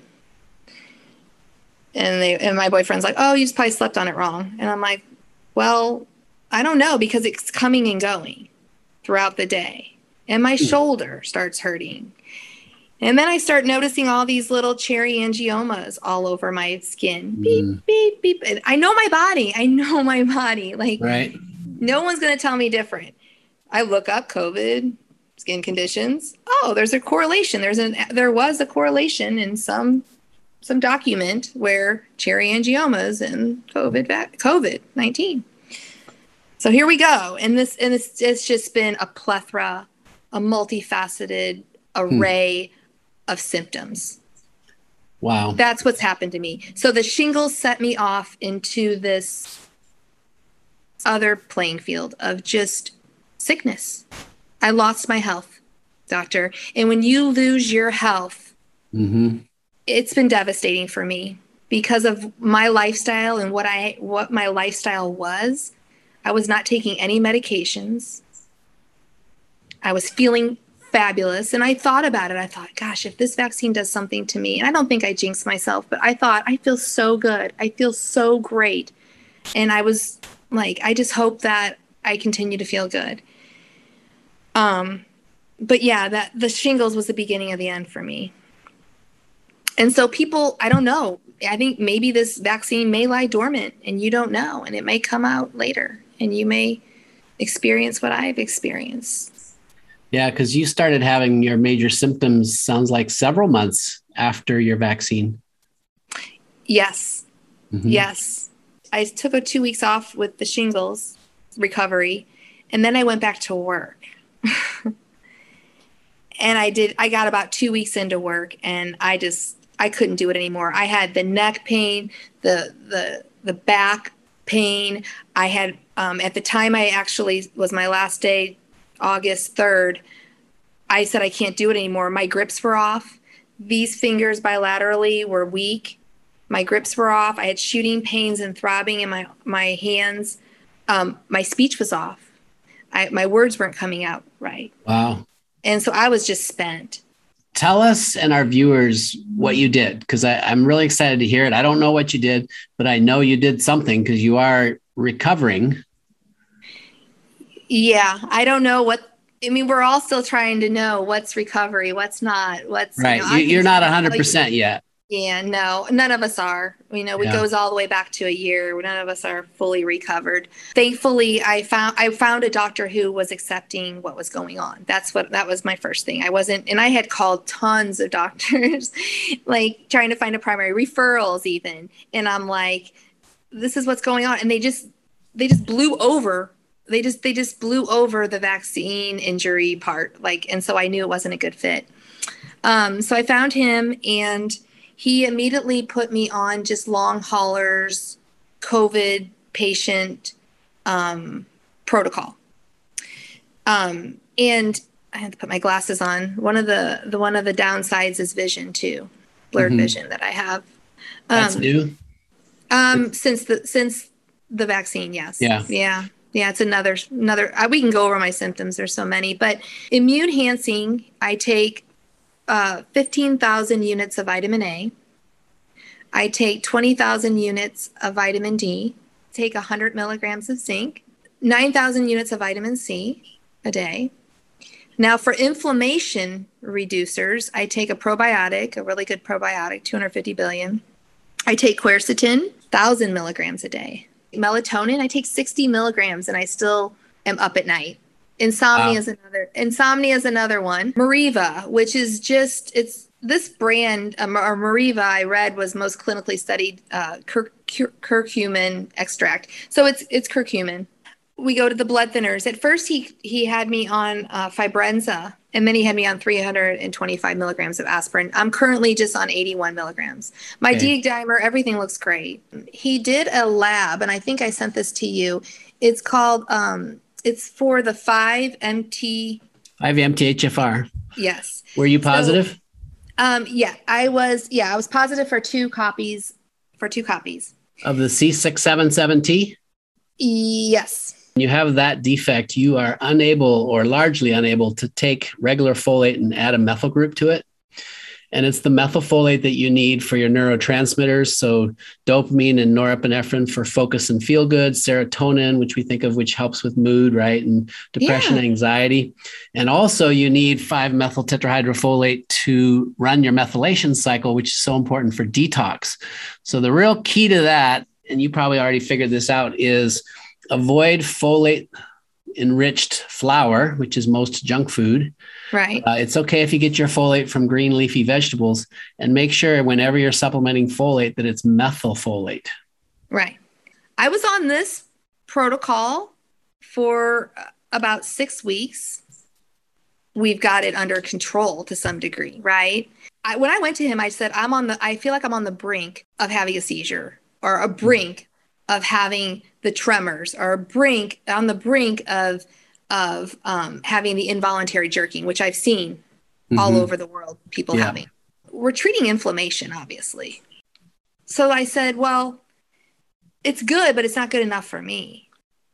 And they, and my boyfriend's like, oh, you just probably slept on it wrong. And I'm like, well, I don't know, because it's coming and going throughout the day. And my shoulder starts hurting. And then I start noticing all these little cherry angiomas all over my skin. Beep, mm. beep, beep. And I know my body. I know my body. Like, right. No one's going to tell me different. I look up COVID, skin conditions. Oh, there's a correlation. There's an there was a correlation in some some document where cherry angiomas and COVID COVID nineteen. So here we go. And this and it's, it's just been a plethora, a multifaceted array hmm. of symptoms. Wow. That's what's happened to me. So the shingles set me off into this other playing field of just sickness. I lost my health, doctor. And when you lose your health, mm-hmm. it's been devastating for me because of my lifestyle and what I what my lifestyle was. I was not taking any medications. I was feeling fabulous. And I thought about it. I thought, gosh, if this vaccine does something to me, and I don't think I jinxed myself, but I thought, I feel so good. I feel so great. And I was like, I just hope that I continue to feel good. Um, but yeah, that the shingles was the beginning of the end for me. And so people, I don't know. I think maybe this vaccine may lie dormant and you don't know, and it may come out later and you may experience what I've experienced. Yeah, because you started having your major symptoms, sounds like several months after your vaccine. Yes. Mm-hmm. Yes. I took a two weeks off with the shingles recovery, and then I went back to work. And I did, I got about two weeks into work, and I just, I couldn't do it anymore. I had the neck pain, the, the, the back pain. I had, um, at the time I actually was my last day, August third, I said, I can't do it anymore. My grips were off. These fingers bilaterally were weak. My grips were off. I had shooting pains and throbbing in my, my hands. Um, my speech was off. I, my words weren't coming out right. Wow. And so I was just spent. Tell us and our viewers what you did, because I'm really excited to hear it. I don't know what you did, but I know you did something because you are recovering. Yeah, I don't know what, I mean, we're all still trying to know what's recovery, what's not, what's... Right, you know, you're not one hundred percent yet. Yeah, no, none of us are. You know, it yeah. goes all the way back to a year. None of us are fully recovered. Thankfully, I found I found a doctor who was accepting what was going on. That's what that was my first thing. I wasn't, and I had called tons of doctors, like trying to find a primary, referrals even. And I'm like, this is what's going on. And they just they just blew over. They just they just blew over the vaccine injury part. Like, and so I knew it wasn't a good fit. Um, so I found him, and he immediately put me on just long haulers, COVID patient um, protocol. Um, and I had to put my glasses on. One of the, the one of the downsides is vision too, blurred mm-hmm. vision that I have. Um, That's new. Um, since the since the vaccine, yes. Yeah. Yeah. Yeah. It's another another. Uh, we can go over my symptoms. There's so many, but immune enhancing. I take Uh, fifteen thousand units of vitamin A. I take twenty thousand units of vitamin D, take one hundred milligrams of zinc, nine thousand units of vitamin C a day. Now for inflammation reducers, I take a probiotic, a really good probiotic, two hundred fifty billion. I take quercetin, one thousand milligrams a day. Melatonin, I take sixty milligrams and I still am up at night. Insomnia wow. is another, insomnia is another one. Meriva, which is just, it's this brand, um, or Meriva, I read was most clinically studied uh, cur- cur- curcumin extract. So it's it's curcumin. We go to the blood thinners. At first, he he had me on uh, Fibrenza, and then he had me on three hundred twenty-five milligrams of aspirin. I'm currently just on eighty-one milligrams. My okay. D-dimer, everything looks great. He did a lab, and I think I sent this to you. It's called, um, it's for the five M T. five M T H F R. Yes. Were you positive? So, um, yeah, I was. Yeah, I was positive for two copies. For two copies of the C six seventy-seven T. Yes. You have that defect, you are unable or largely unable to take regular folate and add a methyl group to it. And it's the methylfolate that you need for your neurotransmitters. So dopamine and norepinephrine for focus and feel good, serotonin, which we think of, which helps with mood, right? And depression, yeah. anxiety. And also you need five methyl tetrahydrofolate to run your methylation cycle, which is so important for detox. So the real key to that, and you probably already figured this out, is avoid folate enriched flour, which is most junk food. Right. Uh, it's okay if you get your folate from green leafy vegetables, and make sure whenever you're supplementing folate that it's methylfolate. Right. I was on this protocol for about six weeks. We've got it under control to some degree, right? I, when I went to him, I said, I'm on the, I feel like I'm on the brink of having a seizure, or a brink of having the tremors, or a brink on the brink of of um, having the involuntary jerking, which I've seen mm-hmm. all over the world, people yeah. having. We're treating inflammation, obviously. So I said, well, it's good, but it's not good enough for me.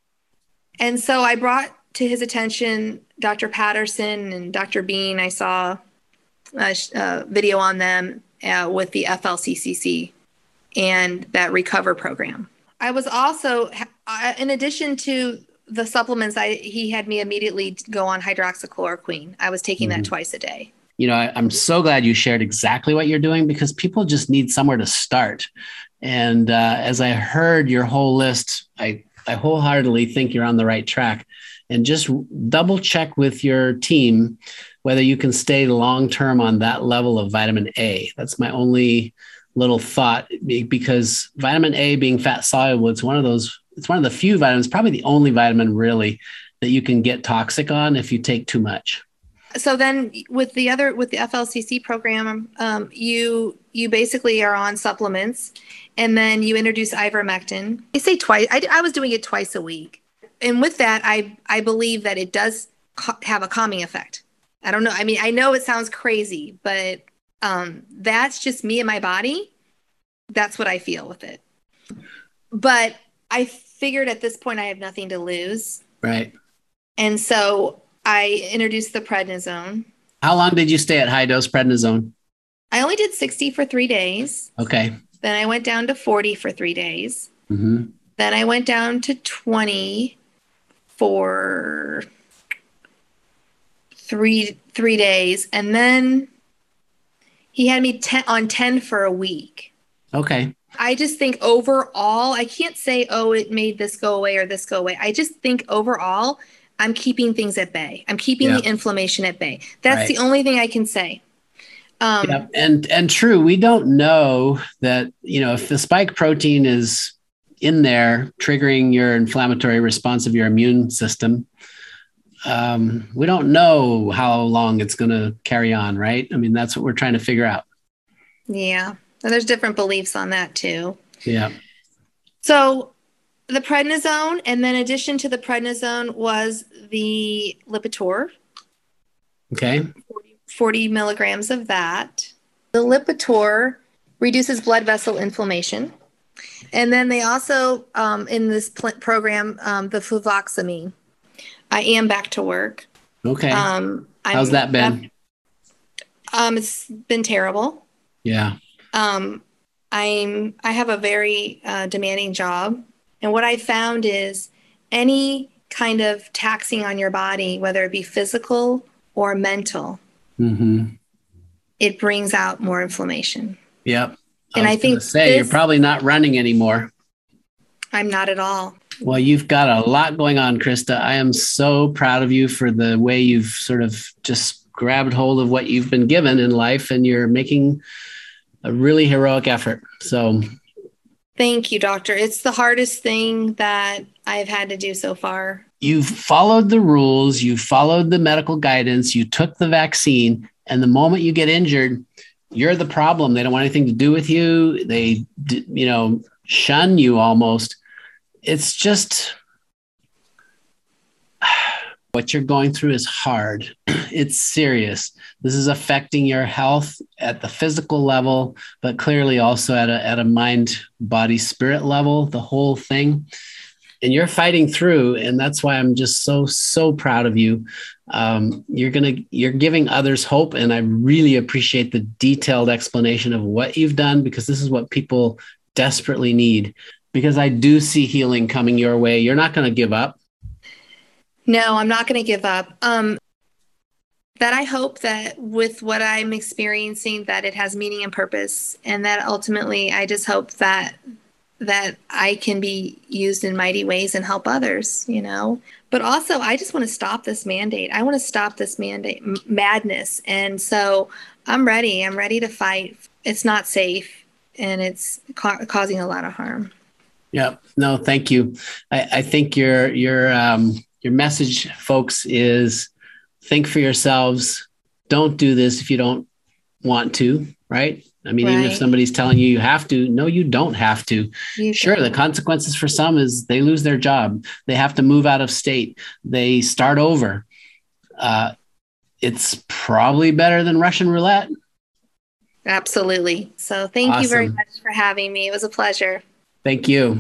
And so I brought to his attention Doctor Patterson and Doctor Bean. I saw a, a video on them uh, with the F L C C C and that Recover program. I was also, in addition to the supplements, I he had me immediately go on hydroxychloroquine. I was taking mm-hmm. that twice a day. You know, I, I'm so glad you shared exactly what you're doing, because people just need somewhere to start. And uh, as I heard your whole list, I, I wholeheartedly think you're on the right track. And just double check with your team whether you can stay long-term on that level of vitamin A. That's my only little thought, because vitamin A, being fat soluble, it's one of those, it's one of the few vitamins, probably the only vitamin really, that you can get toxic on if you take too much. So then with the other, with the F L C C program, um, you, you basically are on supplements, and then you introduce ivermectin. I say twice, I, I was doing it twice a week. And with that, I, I believe that it does co- have a calming effect. I don't know. I mean, I know it sounds crazy, but Um, that's just me and my body. That's what I feel with it. But I figured at this point I have nothing to lose. Right. And so I introduced the prednisone. How long did you stay at high dose prednisone? I only did sixty for three days. Okay. Then I went down to forty for three days. Mm-hmm. Then I went down to twenty for three, three days. And then he had me ten, on ten for a week. Okay. I just think overall, I can't say, oh, it made this go away or this go away. I just think overall, I'm keeping things at bay. I'm keeping yeah. the inflammation at bay. That's right. The only thing I can say. Um, yeah. And, and true, we don't know that, you know, if the spike protein is in there triggering your inflammatory response of your immune system, Um, we don't know how long it's going to carry on, right? I mean, that's what we're trying to figure out. Yeah. And there's different beliefs on that too. Yeah. So the prednisone, and then in addition to the prednisone was the Lipitor. Okay. forty, forty milligrams of that. The Lipitor reduces blood vessel inflammation. And then they also, um, in this pl- program, um, the fluvoxamine. I am back to work. Okay. Um, How's I'm, that been? Um, it's been terrible. Yeah. Um, I'm I have a very uh, demanding job, and what I found is any kind of taxing on your body, whether it be physical or mental, mm-hmm. it brings out more inflammation. Yep. I and I think say this, you're probably not running anymore. I'm not at all. Well, you've got a lot going on, Krista. I am so proud of you for the way you've sort of just grabbed hold of what you've been given in life, and you're making a really heroic effort. So thank you, doctor. It's the hardest thing that I've had to do so far. You've followed the rules, you followed the medical guidance, you took the vaccine, and the moment you get injured, you're the problem. They don't want anything to do with you. They, you know, shun you almost. It's just, what you're going through is hard. It's serious. This is affecting your health at the physical level, but clearly also at a, at a mind, body, spirit level, the whole thing. And you're fighting through. And that's why I'm just so, so proud of you. Um, you're going to, you're giving others hope. And I really appreciate the detailed explanation of what you've done, because this is what people desperately need, because I do see healing coming your way. You're not going to give up. No, I'm not going to give up. Um, that I hope that with what I'm experiencing, that it has meaning and purpose. And that ultimately, I just hope that that I can be used in mighty ways and help others, you know. But also, I just want to stop this mandate. I want to stop this mandate m- madness. And so I'm ready. I'm ready to fight. It's not safe, and it's ca- causing a lot of harm. Yeah. No, thank you. I, I think your your um, your message, folks, is think for yourselves. Don't do this if you don't want to, right? I mean, right. Even if somebody's telling you you have to, no, you don't have to. You sure, don't. The consequences for some is they lose their job. They have to move out of state. They start over. Uh, it's probably better than Russian roulette. Absolutely. So thank awesome. you very much for having me. It was a pleasure. Thank you.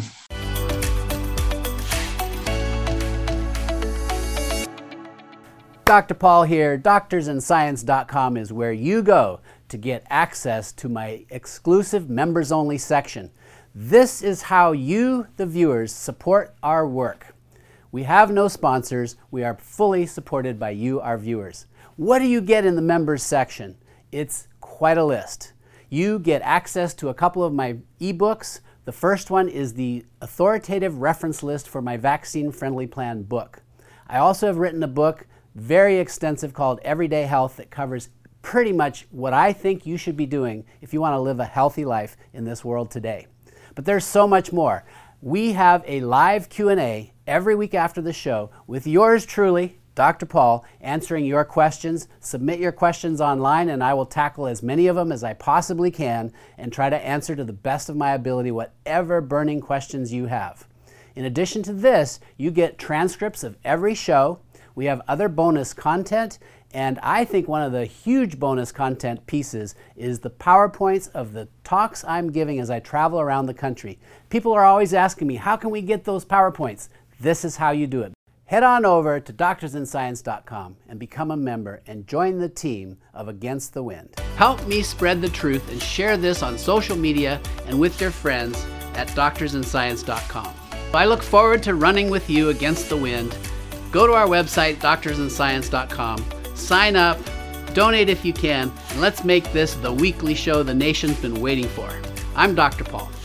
Doctor Paul here. doctors and science dot com is where you go to get access to my exclusive members-only section. This is how you, the viewers, support our work. We have no sponsors. We are fully supported by you, our viewers. What do you get in the members section? It's quite a list. You get access to a couple of my ebooks. The first one is the authoritative reference list for my vaccine-friendly plan book. I also have written a book, very extensive, called Everyday Health, that covers pretty much what I think you should be doing if you want to live a healthy life in this world today. But there's so much more. We have a live Q and A every week after the show with yours truly, Doctor Paul, answering your questions. Submit your questions online and I will tackle as many of them as I possibly can and try to answer to the best of my ability whatever burning questions you have. In addition to this, you get transcripts of every show. We have other bonus content, and I think one of the huge bonus content pieces is the PowerPoints of the talks I'm giving as I travel around the country. People are always asking me, how can we get those PowerPoints? This is how you do it. Head on over to doctors and science dot com and become a member and join the team of Against the Wind. Help me spread the truth and share this on social media and with your friends at doctors and science dot com. I look forward to running with you against the wind. Go to our website, doctors and science dot com, sign up, donate if you can, and let's make this the weekly show the nation's been waiting for. I'm Doctor Paul.